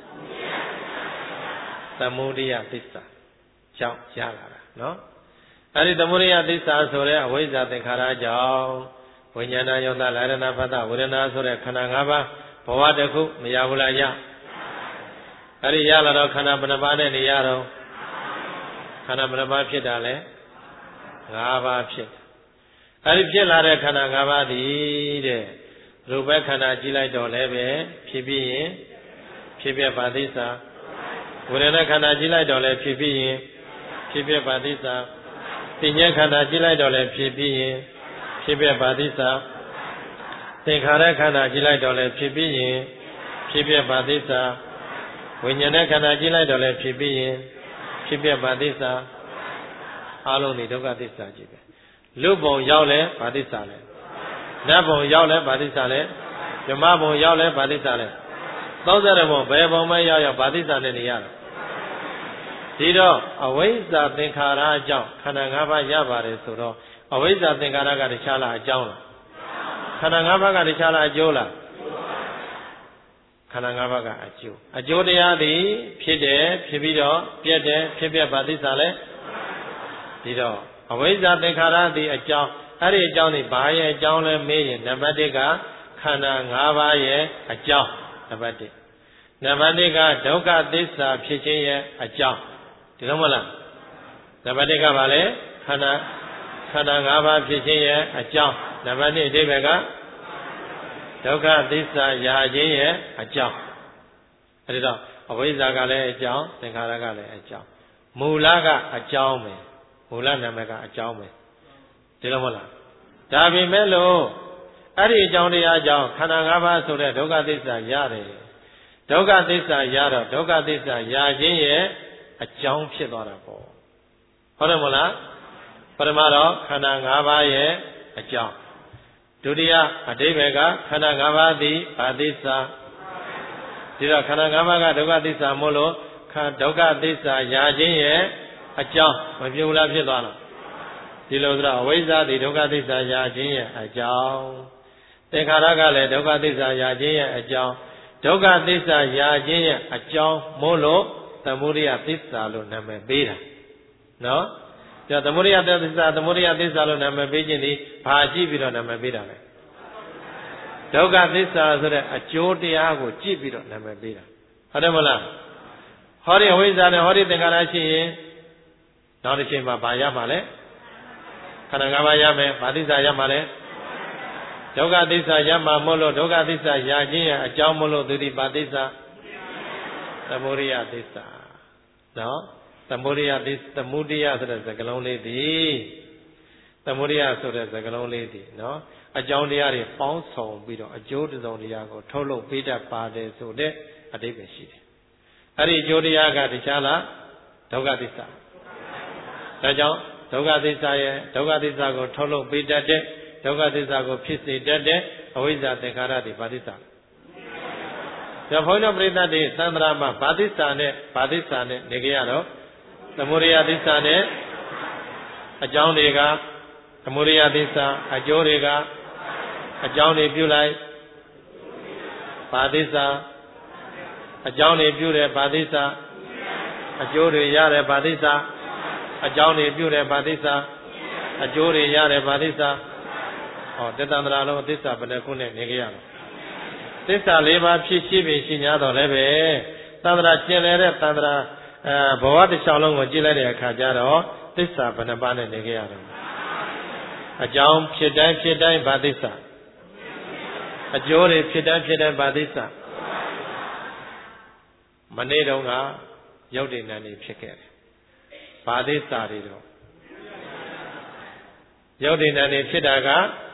သမုဒိယသစ္စာကြောင့်ရလာတာနော်အဲ့ဒီသမုဒိယသစ္စာဆိုတဲ့အဝိဇ္ဇာသင်္ခါရကြောင့်ဝိညာဏယုံသလာရဏဖတ်တဝေဒနာဆိုတဲ့ခန္ဓာ၅ပါးဘဝတခုမရဘူးလားရအဲ့ဒီရလာတော့ခန္ဓာဘယ်နှပါးနဲ့နေရတော့ခန္ဓာဘယ်နှပါးဖြစ်တာလဲ၅ပါးဖြစ်အဲ့ဒီဖြစ်လာတဲ့ခန္ဓာ၅ပါးဒီတဲ့ရူပခန္ဓာကြည့်လိုက်တော့လည်းပဲဖြစ်ပြီးရင်ဖြစ်ပြပါသစ္စာဝေဒနာခန္ဓာကြည့်လိုက်တော့လည်းဖြစ်ပြီးရင်ဖြစ်ပြပါသစ္စာသင်္ညေခန္ဓာကြည့်လိုက်တော့လည်းဖြစ်ပြီးရင်ဖြစ်ပြပါသစ္စာသင်္ခါရခန္ဓာကြည့်လိုက်တော့လည်းဖြစ်ပြီးရင်ဖြစ်ပြပါသစ္စာဝိညာဉ်ခန္ဓာကြည့်လိုက်တော့လည်းဖြစ်ပြီးရင်ဖြစ်ပြပါသစ္စာအလုံးဒီဒုက္ခသစ္စာကြီးပဲလူဘုံရောက်လဲဘာသစ္စာလဲနတ်ဘုံရောက်လဲဘာသစ္စာလဲဓမ္မဘုံရောက်လဲဘာသစ္စာလဲသောဇရဘုံဘယ်ဘုံမဲရောက်ရောက်ဘာသစ္စာနဲ့နေရတာဒီတော့အဝိဇ္ဇာသင်္ခါရအကြောင်းခန္ဓာ၅ပါးရပါတယ်ဆိုတော့အဝိဇ္ဇာသင်္ခါရကတခြားလားအကြောင်းလားခန္ဓာ၅ပါးကတခြားလားအကျိုးလားခန္ဓာ၅ပါးကအကျိုးအကျိုးတရားသည်ဖြစ်တယ်ဖြစ်ပြီးတော့ပြည့်တယ်ဖြစ်ပြပါသစ္စာလဲဒီတော့အဝိဇ္ဇာသင်္ခါရသည်အကြောင်းအဲ့ဒီအကြောင်းဒီဘာရဲ့အကြောင်းလဲမေးရင်နံပါတ်၁ကခန္ဓာ၅ပါးရဲ့အကြောင်းနံပါတ်၁နံပါတ်၂ကဒုက္ခသစ္စာဖြစ်ခြင်းရဲ့အကြောင်းဒီလိုမဟုတ်လားနံပါတ်၁ကဘာလဲခန္ဓာခန္ဓာ၅ပါးဖြစ်ခြင်းရဲ့အကြောင်းနံပါတ်၂အဓိပ္ပာယ်ကဒုက္ခသစ္စာရာခြင်းရဲ့အကြောင်းအဲဒီတော့အဝိဇ္ဇာကလည်းအကြောင်းသင်္ခါရကလည်းအကြောင်းမူလကအကြောင်းပဲမူလနာမည်ကအကြောင်းပဲဒီလိုမဟုတ်လားဒါပေမဲ့လို့အဲ့ဒီအကြောင်းတရားကြောင့်ခန္ဓာ၅ပါးဆိုတဲ့ဒုက္ခသစ္စာရတယ်ဒုက္ခသစ္စာရတော့ဒုက္ခသစ္စာရခြင်းရဲ့အကြောင်းဖြစ်သွားတာပေါ့ဟုတ်တယ်မလားပထမတော့ခန္ဓာ၅ပါးရဲ့အကြောင်းဒုတိယအဓိပ္ပာယ်ကခန္ဓာ၅ပါးသည်ဘာသစ္စာဒီတော့ခန္ဓာ၅ပါးကဒုက္ခသစ္စာမို့လို့ဒုက္ခသစ္စာရခြင်းရဲ့အကြောင်းမပြုတ်လားဖြစ်သွားလားဒီလိုဆိုတော့အဝိဇ္ဇာသည်ဒုက္ခသစ္စာရခြင်းရဲ့အကြောင်းသင်္ခါရကလည်းဒုက္ခသစ္စာရခြင်းရဲ့အကြောင်းဒုက္ခသစ္စာရခြင်းရဲ့အကြောင်းမို့လို့သမုဒိယသစ္စာလို့နာမည်ပေးတာနော်ဒါသမုဒိယသစ္စာသမုဒိယသစ္စာလို့နာမည်ပေးခြင်းဒီဘာကြည့်ပြီးတော့နာမည်ပေးတာလဲဒုက္ခသစ္စာဆိုတဲ့အကျိုးတရားကိုကြည့်ပြီးတော့နာမည်ပေးတာဟုတ်တယ်မလားဟောဒီအဝိဇ္ဇာနဲ့ဟောဒီသင်္ခါရရှိရင်နောက်တစ်ချိန်မှာဘာရမှာလဲခန္ဓာ၅ပါးရမယ်ဘာသစ္စာရမှာလဲဒုက္ခသစ္စာရမှာမို့လို့ဒုက္ခသစ္စာရခြင်းရဲ့အကြောင်းမို့လို့သူဒီဘာသစ္စာသမုဒိယသစ္စာနော်သမုဒိယသစ္စာသမုဒိယဆိုတဲ့စကားလုံးလေးဒီသမုဒိယဆိုတဲ့စကားလုံးလေးဒီနော်အကြောင်းတရားတွေပေါင်းစုံပြီးတော့အကျိုးတစုံတရားကိုထုတ်လုပ်ပေးတတ်ပါတယ်ဆိုတဲ့အဓိပ္ပာယ်ရှိတယ်အဲ့ဒီအကျိုးတရားကတခြားလားဒုက္ခသစ္စာဒါကြောင့်ဒုက္ခသစ္စာရဲ့ဒုက္ခသစ္စာကိုထုတ်လုပ်ပေးတတ်တဲ့ဒဒုက္ခသစ္စာကိုဖြစ်စေတတ်တဲ့အဝိဇ္ဇာသင်္ခါရတွေဘာသစ္စာဒါဘုန်းတော်ပြိဿတွေသံဃာမှာဘာသစ္စာနဲ့ဘာသစ္စာနဲ့နေကြရတော့သမုဒယသစ္စာနဲ့အကြောင်းတွေကသမုဒယသစ္စာအကျိုးတွေကအကြောင်းတွေပြုလိုက်ဘာသစ္စာအကြောင်းတွေပြုတယ်ဘာသစ္စာအကျိုးတွေရတယ်ဘာသစ္စာအကြောင်းတွေပြုတယ်ဘာသစ္စာအကျိုးတွေရတယ်ဘာသစ္စာဟောတတန္တရာလုံးသစ္စာဘယ်နှခုနဲ့နေကြရတော့သစ္စာလေးပါးဖြစ်ရှိပြီးရှိ냐တော့လည်းပဲသန္တရာကျင်လည်တဲ့သန္တရာအဲဘဝတစ်လျှောက်လုံးကိုကြည့်လိုက်တဲ့အခါကျတော့သစ္စာဘယ်နှပါးနဲ့နေကြရတော့အကြောင်းဖြစ်တိုင်းဖြစ်တိုင်းဘာသစ္စာအကျိုးတွေဖြစ်တိုင်းဖြစ်တိုင်းဘာသစ္စာမနေ့တုန်းကရုပ်တည်နံနေဖြစ်ခဲ့တယ်ဘာသစ္စာတွေတော့ရုပ်တည်နံနေဖြစ်တာက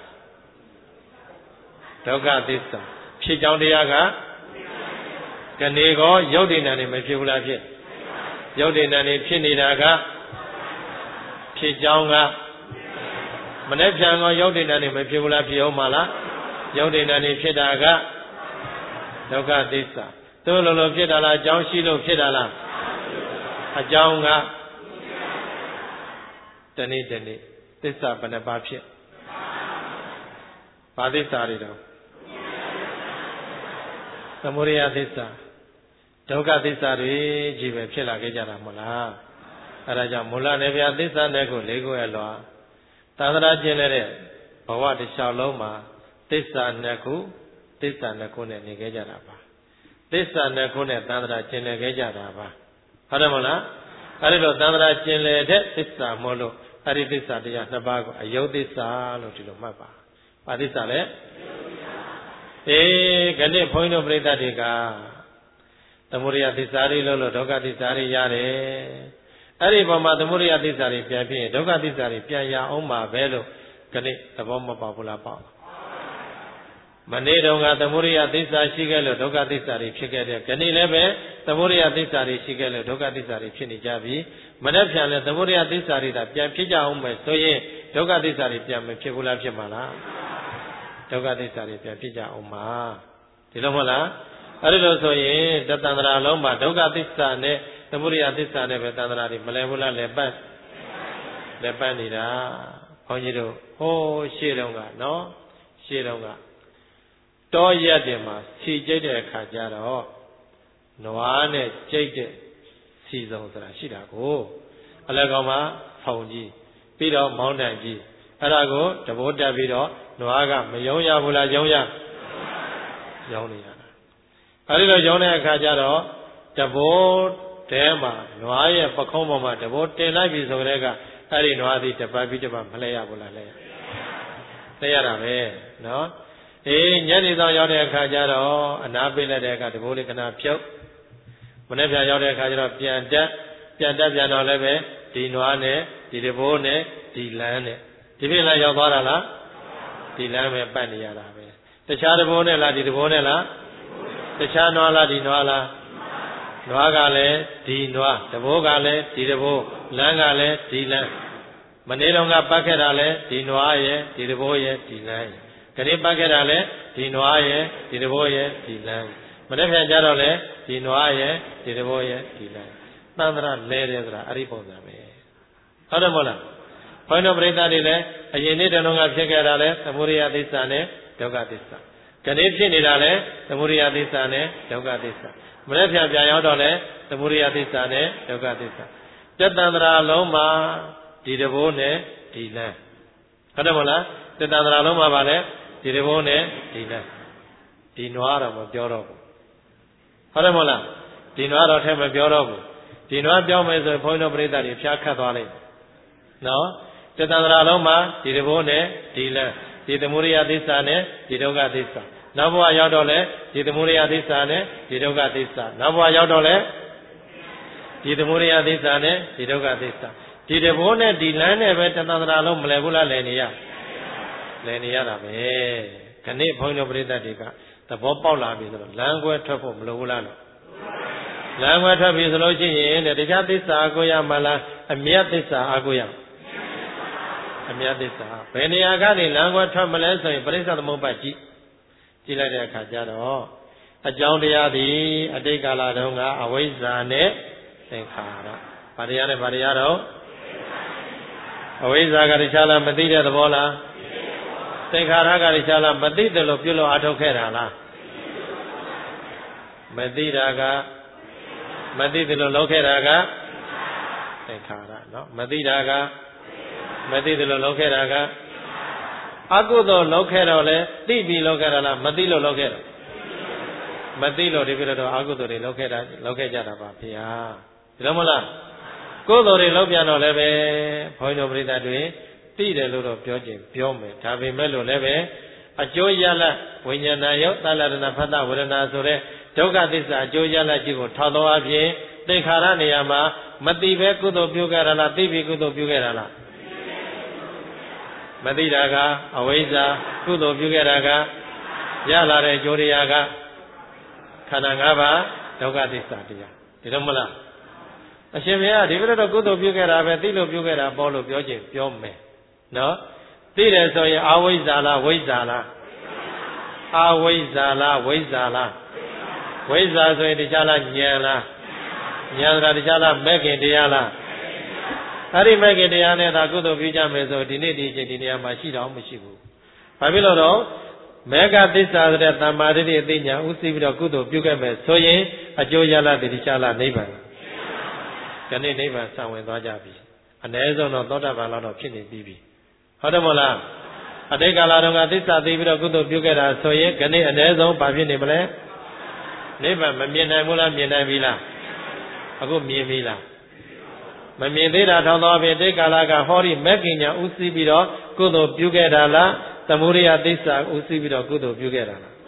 ဒုက္ခသစ္စာဖြစ်ကြောင်းတရားကကနေကောရုပ်တည်နံနေမဖြစ်ဘူးလားဖြစ်ရုပ်တည်နံနေဖြစ်နေတာကဖြစ်ကြောင်းကမနေ့ပြန်ကောရုပ်တည်နံနေမဖြစ်ဘူးလားဖြစ်အောင်မလားရုပ်တည်နံနေဖြစ်တာကဒုက္ခသစ္စာသို့လိုလိုဖြစ်တာလားအကြောင်းရှိလို့ဖြစ်တာလားအကြောင်းကတနေ့တနေ့သစ္စာဘယ်နှပါးဖြစ်ဘာသစ္စာတွေတော့သမုဒယသစ္စာဒုက္ခသစ္စာတွေကြီးပဲဖြစ်လာခဲ့ကြတာမဟုတ်လားအဲဒါကြောင့်မူလနေပြသစ္စာနဲ့ကိုလေးခုရဲ့လွာသန္တရာကျင်တဲ့ဘဝတစ်လျှောက်လုံးမှာသစ္စာနှစ်ခုသစ္စာနှစ်ခုနဲ့နေခဲ့ကြတာပါသစ္စာနှစ်ခုနဲ့သန္တရာကျင်လည်ခဲ့ကြတာပါဟုတ်တယ်မဟုတ်လားအဲဒီလိုသန္တရာကျင်လည်တဲ့သစ္စာမို့လို့အဲဒီသစ္စာတရားနှစ်ပါးကိုအယုတ်သစ္စာလို့ဒီလိုမှတ်ပါဘာသစ္စာလဲအေးခဏဘုန်းကြီးတို့ပြိဿတွေကသမုဒယသစ္စာတွေလို့လို့ဒုက္ခသစ္စာတွေရတယ်အဲ့ဒီပုံမှာသမုဒယသစ္စာတွေပြန်ဖြစ်ရင်ဒုက္ခသစ္စာတွေပြန်ရအောင်ပါပဲလို့ခဏသဘောမပေါဘူးလားပေါ့မနေ့တုန်းကသမုဒယသစ္စာရှိခဲ့လို့ဒုက္ခသစ္စာတွေဖြစ်ခဲ့တဲ့ခဏလည်းပဲသမုဒယသစ္စာတွေရှိခဲ့လို့ဒုက္ခသစ္စာတွေဖြစ်နေကြပြီမနေ့ပြန်လဲသမုဒယသစ္စာတွေဒါပြန်ဖြစ်ကြအောင်ပဲဆိုရင်ဒုက္ခသစ္စာတွေပြန်မဖြစ်ဘူးလားဖြစ်မှာလားဒုက္ခသစ္စာတွေပြန်ဖြစ်ကြအောင်ပါဒီလိုမဟုတ်လားအဲ့ဒီလိုဆိုရင်တသန္တရာလုံးမှာဒုက္ခသစ္စာနဲ့သမုဒယသစ္စာနဲ့ပဲသန္တရာတွေမလဲဘူးလားလဲပတ်လဲပတ်နေတာဘုန်းကြီးတို့ဟိုးရှေ့တုန်းကနော်ရှေ့တုန်းကတောရက်တင်မှာစီကျိတ်တဲ့အခါကျတော့နွားနဲ့ကျိတ်တဲ့စီစုံဆိုတာရှိတာကိုအလကောင်မှာဖောင်ကြီးပြီးတော့မောင်းတန်ကြီးအဲ့ဒါကိုတဘိုးတက်ပြီးတော့နွားကမယုံရဘူးလားယုံရယုံနေရတာအဲ့ဒီလိုယုံတဲ့အခါကျတော့တဘိုးတဲမှာနွားရဲ့ပခုံးပေါ်မှာတဘိုးတင်လိုက်ပြီဆိုတဲ့ကအဲ့ဒီနွားသည်တပတ်ပြီးတပတ်မလဲရဘူးလားလဲလဲရတာပဲနော်အေးညနေဆောင်ရောက်တဲ့အခါကျတော့အနာပိလိုက်တဲ့အခါတဘိုးလေးကနာဖြုတ်မနေ့ပြန်ရောက်တဲ့အခါကျတော့ပြန်တက်ပြန်တက်ပြန်တော့လည်းပဲဒီနွားနဲ့ဒီတဘိုးနဲ့ဒီလမ်းနဲ့ဒီပြင်လည်းရောက်သွားတာလားဒီလမ်းပဲပတ်နေရတာပဲတခြားတဘိုးနဲ့လားဒီတဘိုးနဲ့လားတခြားနွားလားဒီနွားလားနွားကလည်းဒီနွားတဘိုးကလည်းဒီတဘိုးလမ်းကလည်းဒီလမ်းမနေ့တုန်းကပတ်ခဲ့တာလည်းဒီနွားရဲ့ဒီတဘိုးရဲ့ဒီလမ်းခဏပတ်ခဲ့တာလည်းဒီနွားရဲ့ဒီတဘိုးရဲ့ဒီလမ်းမနေ့ပြန်ကြတော့လည်းဒီနွားရဲ့ဒီတဘိုးရဲ့ဒီလမ်းသန္တရာလဲတယ်ဆိုတာအဲ့ဒီပုံစံပဲဟုတ်တယ်မဟုတ်လားဘုန်းတော်ပရိသတ်တွေလည်းအရင်နေ့တုန်းကဖြစ်ခဲ့တာလည်းသမုဒယသစ္စာနဲ့ဒုက္ခသစ္စာခဏဖြစ်နေတာလည်းသမုဒယသစ္စာနဲ့ဒုက္ခသစ္စာမနေ့ပြန်ပြန်ရောက်တော့လည်းသမုဒယသစ္စာနဲ့ဒုက္ခသစ္စာတသန္တရာလုံးမှာဒီတဘိုးနဲ့ဒီလမ်းဟုတ်တယ်မဟုတ်လားတသန္တရာလုံးမှာပါလဲဒီတဘိုးနဲ့ဒီလမ်းဒီနွားတော့မပြောတော့ဘူးဟုတ်တယ်မဟုတ်လားဒီနွားတော့ထဲမပြောတော့ဘူးဒီနွားပြောမယ်ဆိုရင်ဘုန်းတော်ပရိသတ်တွေဖျားခတ်သွားလိမ့်နော်တသန္တရာလုံးမှာဒီတဘိုးနဲ့ဒီလမ်းဒီသမုဒယသစ္စာနဲ့ဒီဒုက္ခသစ္စာနောက်ဘဝရောက်တော့လဲဒီသမုဒယသစ္စာနဲ့ဒီဒုက္ခသစ္စာနောက်ဘဝရောက်တော့လဲဒီသမုဒယသစ္စာနဲ့ဒီဒုက္ခသစ္စာဒီတဘိုးနဲ့ဒီလမ်းနဲ့ပဲတသန္တရာလုံးမလဲဘူးလားလဲနေရလဲနေရတာပဲခဏဘုန်းတော်ပရိသတ်တွေကသဘောပေါက်လာပြီဆိုတော့လမ်းကွဲထွက်ဖို့မလိုဘူးလားလို့လမ်းကွဲထွက်ပြီဆိုလို့ရှိရင်တရားသစ္စာအကိုရမလားအမြတ်သစ္စာအကိုရအမြတ်သစ္စာဘယ်နေရာကနေလမ်းကွဲထွက်မလဲဆိုရင်ပရိစ္ဆေသမုပ္ပါကြည့်ကြည့်လိုက်တဲ့အခါကျတော့အကြောင်းတရားသည်အတိတ်ကာလတုန်းကအဝိဇ္ဇာနဲ့သင်္ခါရဘာတရားနဲ့ဘာတရားတော့အဝိဇ္ဇာကတခြားလားမသိတဲ့သဘောလားသင်္ခါရကတခြားလားမသိတယ်လို့ပြုလို့အထုတ်ခဲ့တာလားမသိတာကမသိတယ်လို့လုပ်ခဲ့တာကသင်္ခါရနော်မသိတာကမသိတယ်လို့လုပ်ခဲ့တာကအကုသိုလ်လုပ်ခဲ့တော့လေသိပြီးလုပ်ခဲ့တာလားမသိလို့လုပ်ခဲ့တာမသိလို့ဒီပြတော့အကုသိုလ်တွေလုပ်ခဲ့တာလုပ်ခဲ့ကြတာပါဗျာဒီလိုမလားကုသိုလ်တွေလုပ်ပြန်တော့လည်းပဲဘုန်းကြီးတို့ပြိဿတွေသိတယ်လို့တော့ပြောခြင်းပြောမယ်ဒါပေမဲ့လို့လည်းပဲအကျိုးရလဝိညာဏယုတ်သလရဏဖတ်တဝရဏဆိုတဲ့ဒုက္ခသစ္စာအကျိုးရလကြီးကိုထောက်တော်အပြင်သင်္ခါရနေရာမှာမသိပဲကုသိုလ်ပြုခဲ့တာလားသိပြီးကုသိုလ်ပြုခဲ့တာလားမသိတာကအဝိဇ္ဇာကုသိုလ်ပြုခဲ့တာကရလာတဲ့အကျိုးတရားကခန္ဓာ၅ပါးဒုက္ခသစ္စာတရားဒီလိုမလားအရှင်ဘုရားဒီလိုတော့ကုသိုလ်ပြုခဲ့တာပဲသိလို့ပြုခဲ့တာပေါ့လို့ပြောခြင်းပြောမယ်နော်သိတယ်ဆိုရင်အဝိဇ္ဇာလားဝိဇ္ဇာလားအဝိဇ္ဇာလားဝိဇ္ဇာလားဝိဇ္ဇာဆိုရင်တရားလားဉာဏ်လားဉာဏ်ဆိုတာတရားလားမဲ့ခင်တရားလားအဲ့ဒီမဲ့ခင်တရားနဲ့သာကုသိုလ်ပြုကြမယ်ဆိုဒီနေ့ဒီချိန်ဒီနေရာမှာရှိတော့မရှိဘူးဘာဖြစ်လို့တော့မေဃသစ္စာဆိုတဲ့တမ္မာဒိဋ္ဌိအသိဉာဏ်ဥသိပြီးတော့ကုသိုလ်ပြုခဲ့မယ်ဆိုရင်အကျိုးရလဒ်ဒီတရားလားနိဗ္ဗာန်ဒီနေ့နိဗ္ဗာန်ဆံဝင်သွားကြပြီအ ਨੇ ဆုံးတော့သောတာပန်လောက်တော့ဖြစ်နေပြီးပြီဟုတ်တယ်မဟုတ်လားအတိတ်ကာလတုန်းကသစ္စာသိပြီးတော့ကုသိုလ်ပြုခဲ့တာဆိုရင်ဒီနေ့အ ਨੇ ဆုံးဘာဖြစ်နေမလဲနိဗ္ဗာန်မမြင်နိုင်ဘူးလားမြင်နိုင်ပြီလားအခုမြင်ပြီလားမမြင်သေးတာထောင်းသောအပြင်တိတ်ကာလကဟောဒီမက္ကိညာဥသိပြီးတော့ကုသိုလ်ပြုခဲ့တာလားသမုဒိယသစ္စာဥသိပြီးတော့ကုသိုလ်ပြုခဲ့တာလား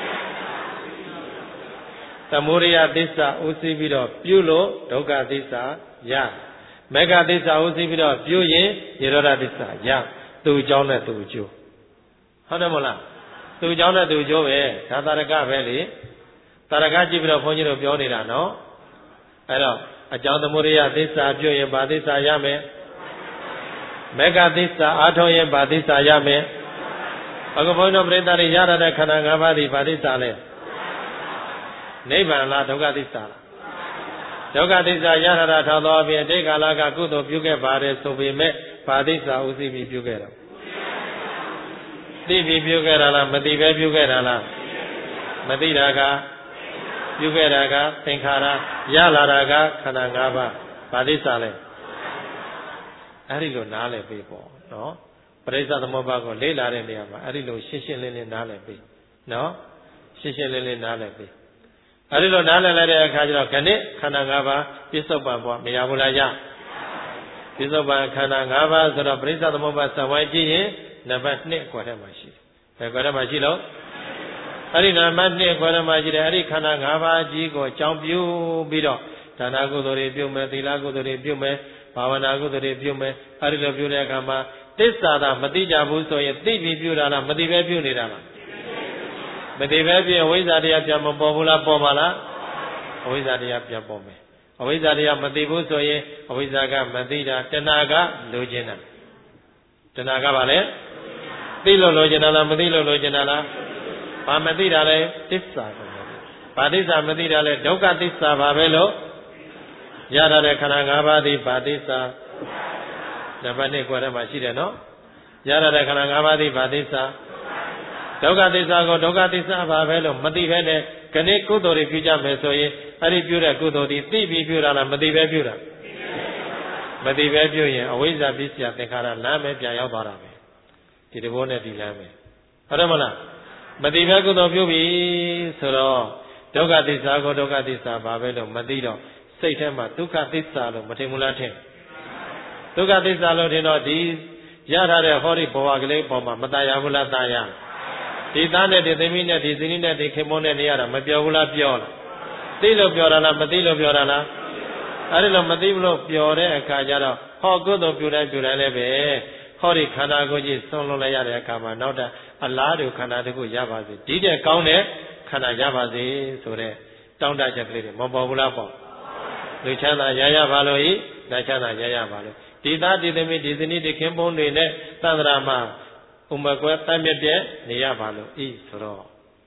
သမုဒိယသစ္စာဥသိပြီးတော့ပြုလို့ဒုက္ခသစ္စာရမက္ခသစ္စာဥသိပြီးတော့ပြုရင်និရောဓသစ္စာရသူအကြောင်းနဲ့သူအကျိုးဟုတ်တယ်မဟုတ်လားသူအကြောင်းနဲ့သူအကျိုးပဲဒါတာရကပဲလေတာရကကြည့်ပြီးတော့ဘုန်းကြီးတို့ပြောနေတာနော်အဲ့တော့အကြောင်းသမုဒိယသစ္စာပြုရင်ဘာသစ္စာရမယ်မက္ခသစ္စာအာထုံရင်ဘာသစ္စာရမယ်အခုဘုန်းကြီးတို့ပြိဿတွေရတဲ့ခန္ဓာ၅ပါးဒီဘာသစ္စာလဲနိဗ္ဗာန်လားဒုက္ခသစ္စာလားဒုက္ခသစ္စာရတာထောက်သောအပြင်အတိတ်ကာလကကုသိုလ်ပြုခဲ့ပါတယ်ဆိုပေမဲ့ဘာသစ္စာဥသိပြီးပြုခဲ့တော့သိပြီးပြုခဲ့တာလားမသိပဲပြုခဲ့တာလားမသိတာကပြုခဲ့တာကသင်္ခါရရလာတာကခန္ဓာ၅ပါးဘာသစ္စာလဲအဲ့ဒီလိုနားလည်ပေးပေါ့နော်ပရိစ္ဆေသမုပ္ပါကိုလေ့လာတဲ့နေရာမှာအဲ့ဒီလိုရှင်းရှင်းလင်းလင်းနားလည်ပေးနော်ရှင်းရှင်းလင်းလင်းနားလည်ပေးအဲ့ဒီလိုနားလည်လိုက်တဲ့အခါကျတော့ခဏခန္ဓာ၅ပါးပြစ္ဆုတ်ပံပေါ့မရဘူးလားရပြစ္ဆုတ်ပံခန္ဓာ၅ပါးဆိုတော့ပရိစ္ဆေသမုပ္ပါစံဝိုင်းကြည့်ရင်နံပါတ်၂ကွာထဲမှာရှိတယ်ဘယ်ကွာထဲမှာရှိလို့အဲ့ဒီနံပါတ်၂ခွဲထဲမှာရှိတယ်အဲ့ဒီခန္ဓာ၅ပါးကြီးကိုကြောင်းပြုပြီးတော့ဒါနကုသိုလ်တွေပြုမယ်သီလကုသိုလ်တွေပြုမယ်ဘာဝနာကုသိုလ်တွေပြုမယ်အဲ့ဒီလိုပြုတဲ့အခါမှာသစ္စာသာမသိကြဘူးဆိုရင်သိပြီးပြုတာလားမသိပဲပြုနေတာလားမသိပဲပြုရင်ဝိဇ္ဇာတရားပြန်မပေါ်ဘူးလားပေါ်ပါလားအဝိဇ္ဇာတရားပြန်ပေါ်မယ်အဝိဇ္ဇာတရားမသိဘူးဆိုရင်အဝိဇ္ဇာကမသိတာတဏှာကလိုချင်တာတဏှာကပါလေသိလို့လိုချင်တာလားမသိလို့လိုချင်တာလားဘာမသိတာလဲသစ္စာကိုဘာသစ္စာမသိတာလဲဒုက္ခသစ္စာပါပဲလို့ရတာတဲ့ခန္ဓာ၅ပါးသည်ဘာသစ္စာနံပါတ်၂ခွဲထဲမှာရှိတယ်နော်ရတာတဲ့ခန္ဓာ၅ပါးသည်ဘာသစ္စာဒုက္ခသစ္စာကိုဒုက္ခသစ္စာပါပဲလို့မသိဘဲနဲ့ခဏကုသိုလ်တွေပြုကြမယ်ဆိုရင်အဲ့ဒီပြုတဲ့ကုသိုလ်တွေသိပြီးပြုတာလားမသိပဲပြုတာမသိပဲပြုရင်အဝိဇ္ဇာပစ္စယသင်္ခါရလမ်းပဲပြန်ရောက်သွားတာပဲဒီတဘောနဲ့ဒီလမ်းပဲဟုတ်တယ်မလားမသိပဲကုသိုလ်ပြုပြီဆိုတော့ဒုက္ခသစ္စာကိုဒုက္ခသစ္စာပါပဲလို့မသိတော့စိတ်ထဲမှာဒုက္ခသစ္စာလို့မထင်ဘူးလားထင်ဒုက္ခသစ္စာလို့ထင်တော့ဒီရထားတဲ့ဟောဒီဘဝကလေးပေါ်မှာမตายရဘူးလားตายရဒီသားနဲ့ဒီသမီးနဲ့ဒီဇနီးနဲ့ဒီခင်မုန်းနဲ့နေရတာမပြောဘူးလားပြောလားသိလို့ပြောတာလားမသိလို့ပြောတာလားအဲ့ဒီလိုမသိဘူးလို့ပြောတဲ့အခါကျတော့ဟောကုသိုလ်ပြုတိုင်းပြုတိုင်းလည်းပဲဟောဒီခန္ဓာကိုယ်ကြီးဆုံးလုံးလိုက်ရတဲ့အခါမှာနောက်တဲ့အလားတူခန္ဓာတစ်ခုရပါစေဒီတဲ့ကောင်းတဲ့ခန္ဓာရပါစေဆိုတဲ့တောင်းတချက်ကလေးတွေမပေါ်ဘူးလားပေါ့လူချမ်းသာရရပါလို့ဤနတ်ချမ်းသာရရပါလို့ဒီသားဒီသမီးဒီဇနီးဒီခင်ပွန်းတွေနဲ့သန္တရာမှာဥမကွဲတတ်မြတ်တဲ့နေရပါလို့ဤဆိုတော့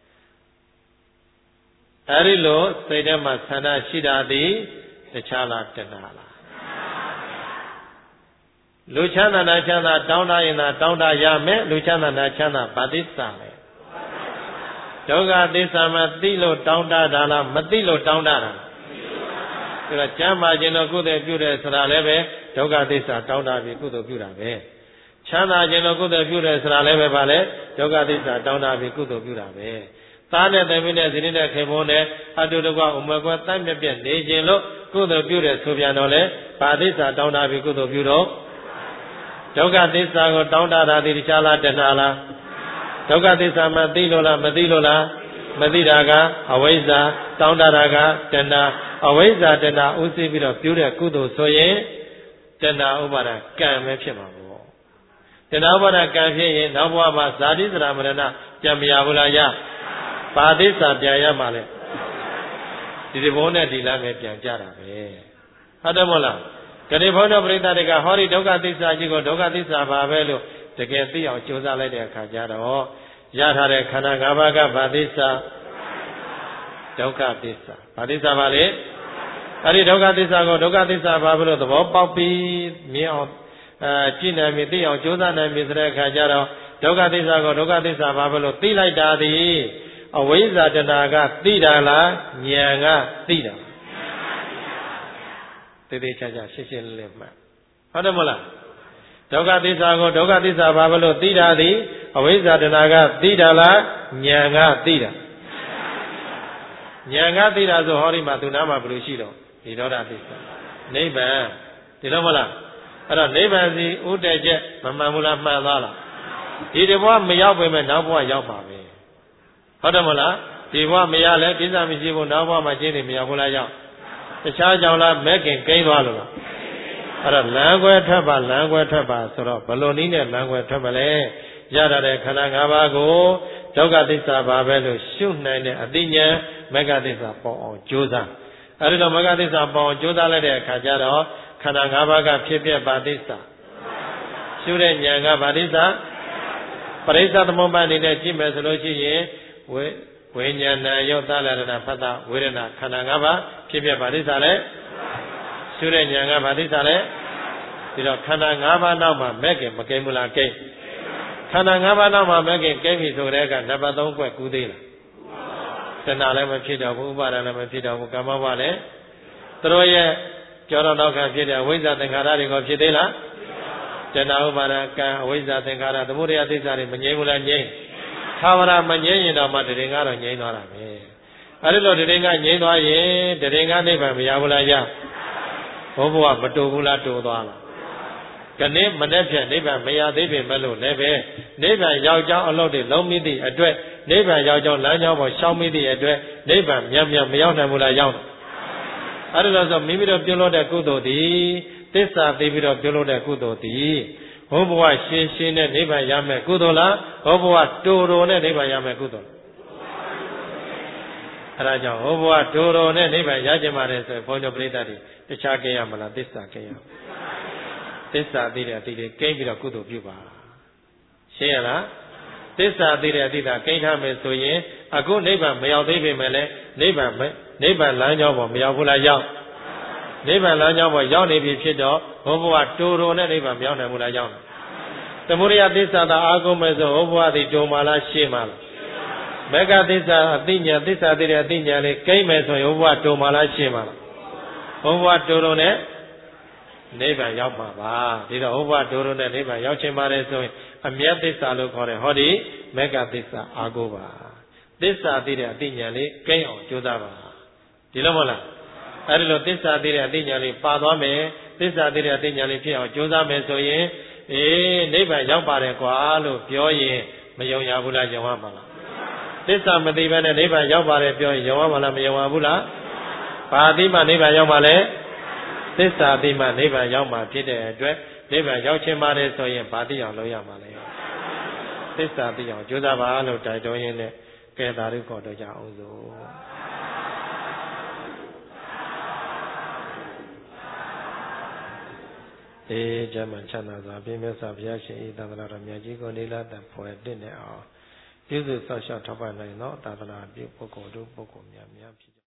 အဲဒီလိုစိတ်ထဲမှာဆန္ဒရှိတာသည်တခြားလားတဏှာလားလူချမ်းသာနာချမ်းသာတောင်းတရင်သာတောင်းတရမယ်လူချမ်းသာနာချမ်းသာဗာတိစ္ဆာပဲဒုက္ခသစ္စာမသိလို့တောင်းတတာလားမသိလို့တောင်းတတာလားဒါကကျမ်းမာခြင်းတော့ကုသိုလ်ပြုတယ်ဆိုတာလည်းပဲဒုက္ခသစ္စာတောင်းတပြီးကုသိုလ်ပြုတာပဲချမ်းသာခြင်းတော့ကုသိုလ်ပြုတယ်ဆိုတာလည်းပဲဗာလဲဒုက္ခသစ္စာတောင်းတပြီးကုသိုလ်ပြုတာပဲသားနဲ့သမီးနဲ့ဇနီးနဲ့ခင်ပွန်းနဲ့အတုတကွဥမကွတတ်မြတ်ပြည့်နေခြင်းလို့ကုသိုလ်ပြုတယ်ဆိုပြန်တော့လေဗာတိစ္ဆာတောင်းတပြီးကုသိုလ်ပြုတော့ဒုက္ခသစ္စာကိုတောင်းတတာဒီတခြားလားတဏှာလားဒုက္ခသစ္စာမသိလို့လားမသိလို့လားမသိတာကအဝိဇ္ဇာတောင်းတတာကတဏှာအဝိဇ္ဇာတဏှာဥသိပြီးတော့ပြုတဲ့ကုသိုလ်ဆိုရင်တဏှာဥပါဒကံပဲဖြစ်မှာပေါ့တဏှာဥပါဒကံဖြစ်ရင်နောက်ဘဝမှာဇာတိစရာမရဏပြန်မရဘူးလားရပါသစ္စာပြန်ရမှာလေဒီဒီဘုံနဲ့ဒီလမ်းပဲပြန်ကြတာပဲဟုတ်တယ်မို့လားကတိဘုန်းတော်ပရိသတ်တွေကဟောဒီဒုက္ခသစ္စာကြီးကိုဒုက္ခသစ္စာပါပဲလို့တကယ်သိအောင်ကြိုးစားလိုက်တဲ့အခါကျတော့ရထားတဲ့ခန္ဓာ၅ပါးကဗာသစ္စာဒုက္ခသစ္စာဗာသစ္စာပါလေအဲ့ဒီဒုက္ခသစ္စာကိုဒုက္ခသစ္စာပါပဲလို့သဘောပေါက်ပြီးမြင်အောင်အဲကြည့်နိုင်ပြီသိအောင်ကြိုးစားနိုင်ပြီဆိုတဲ့အခါကျတော့ဒုက္ခသစ္စာကိုဒုက္ခသစ္စာပါပဲလို့သိလိုက်တာသည်အဝိဇ္ဇာတဏှာကသိတာလားဉာဏ်ကသိတာသေသေးချာချာရှင်းရှင်းလင်းလင်းမှတ်ဟုတ်တယ်မလားဒုက္ခသစ္စာကိုဒုက္ခသစ္စာဘာလို့သိတာသည်အဝိဇ္ဇာတဏှာကသိတာလားဉာဏ်ကသိတာဉာဏ်ကသိတာဆိုဟောဒီမှာသူနာမှာဘယ်လိုရှိတော့ဒီဒေါသသစ္စာနိဗ္ဗာန်ဒီလိုမလားအဲ့တော့နိဗ္ဗာန်စီဥတည်ချက်မမှန်ဘူးလားမှန်သွားလားဒီတဘဝမရောက်ပေမဲ့နောက်ဘဝရောက်ပါပဲဟုတ်တယ်မလားဒီဘဝမရလဲကိစ္စမရှိဘူးနောက်ဘဝမှာရှင်းနေမရဘူးလားရောက်တခြားကြောင့်လားမဲ့ခင်ကိန်းသွားလို့လားအဲ့တော့လမ်းခွဲထွက်ပါလမ်းခွဲထွက်ပါဆိုတော့ဘလို့နည်းနဲ့လမ်းခွဲထွက်မလဲရတာတဲ့ခန္ဓာ၅ပါးကိုဒုက္ခသစ္စာပါပဲလို့ရှုနိုင်တဲ့အသိဉာဏ်မဂ္ဂသစ္စာပေါ်အောင်ကြိုးစားအဲ့ဒီတော့မဂ္ဂသစ္စာပေါ်အောင်ကြိုးစားလိုက်တဲ့အခါကျတော့ခန္ဓာ၅ပါးကဖြစ်ပြပါသစ္စာရှုတဲ့ဉာဏ်ကပါသစ္စာပရိစ္ဆသမုပ္ပါဒ်အနေနဲ့ကြည့်မယ်ဆိုလို့ရှိရင်ဝေဝိညာဏယုတ်သလရဏဖတ်တာဝေဒနာခန္ဓာ၅ပါးဖြစ်ပြပါသစ္စာလဲရှုတဲ့ဉာဏ်ကပါသစ္စာလဲဒီတော့ခန္ဓာ၅ပါးနောက်မှာမဲ့ခင်မကိမလားကိခန္ဓာ၅ပါးနောက်မှာမဲ့ခင်ကိပြီဆိုတဲ့ကနံပါတ်၃ကွက်ကူးသေးလားတဏှာလည်းမဖြစ်တော့ဘူးဥပါဒဏ်လည်းမဖြစ်တော့ဘူးကာမဘဝလည်းသူတို့ရဲ့ကြောတော်နောက်ခံဖြစ်တဲ့ဝိဇ္ဇာသင်္ခါရတွေကိုဖြစ်သေးလားတဏှာဥပါဒကံအဝိဇ္ဇာသင်္ခါရသမုဒယသစ္စာတွေမငြိမ်းဘူးလားငြိမ်းသာဝရမငြိမ်းရင်တော့မှတရင်ကတော့ငြိမ်းသွားတာပဲအဲဒီလိုတရင်ကငြိမ်းသွားရင်တရင်ကနိဗ္ဗာန်မရဘူးလားရဘုဘဝမတူဘူးလားတူသွားလားကနေ့မနေ့ဖြင့်နိဗ္ဗာန်မရသေးပေမဲ့လို့လည်းပဲနိဗ္ဗာန်ရောက်ကြောင်းအလုပ်တွေလုံးမိသည့်အတွက်နိဗ္ဗာန်ရောက်ကြောင်းလမ်းကြောင်းပေါ်ရှောင်မိသည့်အတွက်နိဗ္ဗာန်မြန်မြန်မရောက်နိုင်ဘူးလားရောက်အဲဒီလိုဆိုမိမိတို့ပြုလို့တဲ့ကုသိုလ်သည်သစ္စာသိပြီးတော့ပြုလို့တဲ့ကုသိုလ်သည်ဘုဘဝရှင်းရှင်းနဲ့နိဗ္ဗာန်ရမယ်ကုသိုလ်လားဘုဘဝတူတူနဲ့နိဗ္ဗာန်ရမယ်ကုသိုလ်အဲဒါကြောင့်ဘုဘဝတူတူနဲ့နိဗ္ဗာန်ရကြမှာတယ်ဆိုရင်ဘုန်းတော်ပရိသတ်တွေတခြားကိရမလားသစ္စာကိရသစ္စာသိတဲ့အသိတွေကိန်းပြီးတော့ကုသိုလ်ပြုပါရှင်းရလားသစ္စာသိတဲ့အသိသာကိန်းထားမယ်ဆိုရင်အခုနိဗ္ဗာန်မရောက်သေးပေမဲ့လည်းနိဗ္ဗာန်နိဗ္ဗာန်လမ်းကြောင်းပေါ်မရောက်ဘူးလားရောက်နိဗ္ဗာန်လမ်းကြောင်းပေါ်ရောက်နေပြီဖြစ်တော့ဘုဘဝတူတူနဲ့နိဗ္ဗာန်မရောက်နိုင်ဘူးလားရောက်သမုဒယသစ္စာသာအာကုန်မယ်ဆိုဘုဘဝသည်တူမှလားရှင်းမှလားမဂ္ဂသစ္စာအသိဉာဏ်သစ္စာသိတဲ့အသိဉာဏ်လေးကိန်းမယ်ဆိုရင်ဘုဘဝတူမှလားရှင်းမှလားဘုဘဝတူတူနဲ့နိဗ္ဗာန်ရောက်မှာပါဒီတော့ဥပဒိုရနဲ့နိဗ္ဗာန်ရောက်ချင်ပါတယ်ဆိုရင်အမြတ်သစ္စာလို့ခေါ်တယ်ဟောဒီမဂ္ဂသစ္စာအာကိုပါသစ္စာသိတဲ့အသိဉာဏ်လေးကိန်းအောင်ကြိုးစားပါဒီလိုမဟုတ်လားအဲဒီလိုသစ္စာသိတဲ့အသိဉာဏ်လေးပါသွားမယ်သစ္စာသိတဲ့အသိဉာဏ်လေးဖြစ်အောင်ကြိုးစားမယ်ဆိုရင်အေးနိဗ္ဗာန်ရောက်ပါတယ်ကွာလို့ပြောရင်မယုံရဘူးလားယုံရမှာလားသစ္စာမသိဘဲနဲ့နိဗ္ဗာန်ရောက်ပါတယ်ပြောရင်ယုံရမှာလားမယုံရဘူးလားဘာသိမှနိဗ္ဗာန်ရောက်မှာလဲသစ္စာသိမှနိဗ္ဗာန်ရောက်မှာဖြစ်တဲ့အတွက်နိဗ္ဗာန်ရောက်ခြင်းပါတယ်ဆိုရင်ဘာသိအောင်လုပ်ရမှာလဲသစ္စာသိအောင်ကြိုးစားပါလို့တိုက်တွန်းရင်းနဲ့ကဲသာဓုခေါ်တော့ကြအောင်စို့အေးကျမ်းမှချမ်းသာစွာပြည့်မြတ်စွာဘုရားရှင်ဤသာသနာတော်မြတ်ကြီးကိုနေလာတဖွယ်တင့်နေအောင်ပြုစုဆောက်ရှောက်ထောက်ပံ့နိုင်သောသာသနာပြုပုဂ္ဂိုလ်တို့ပုဂ္ဂိုလ်များများဖြစ်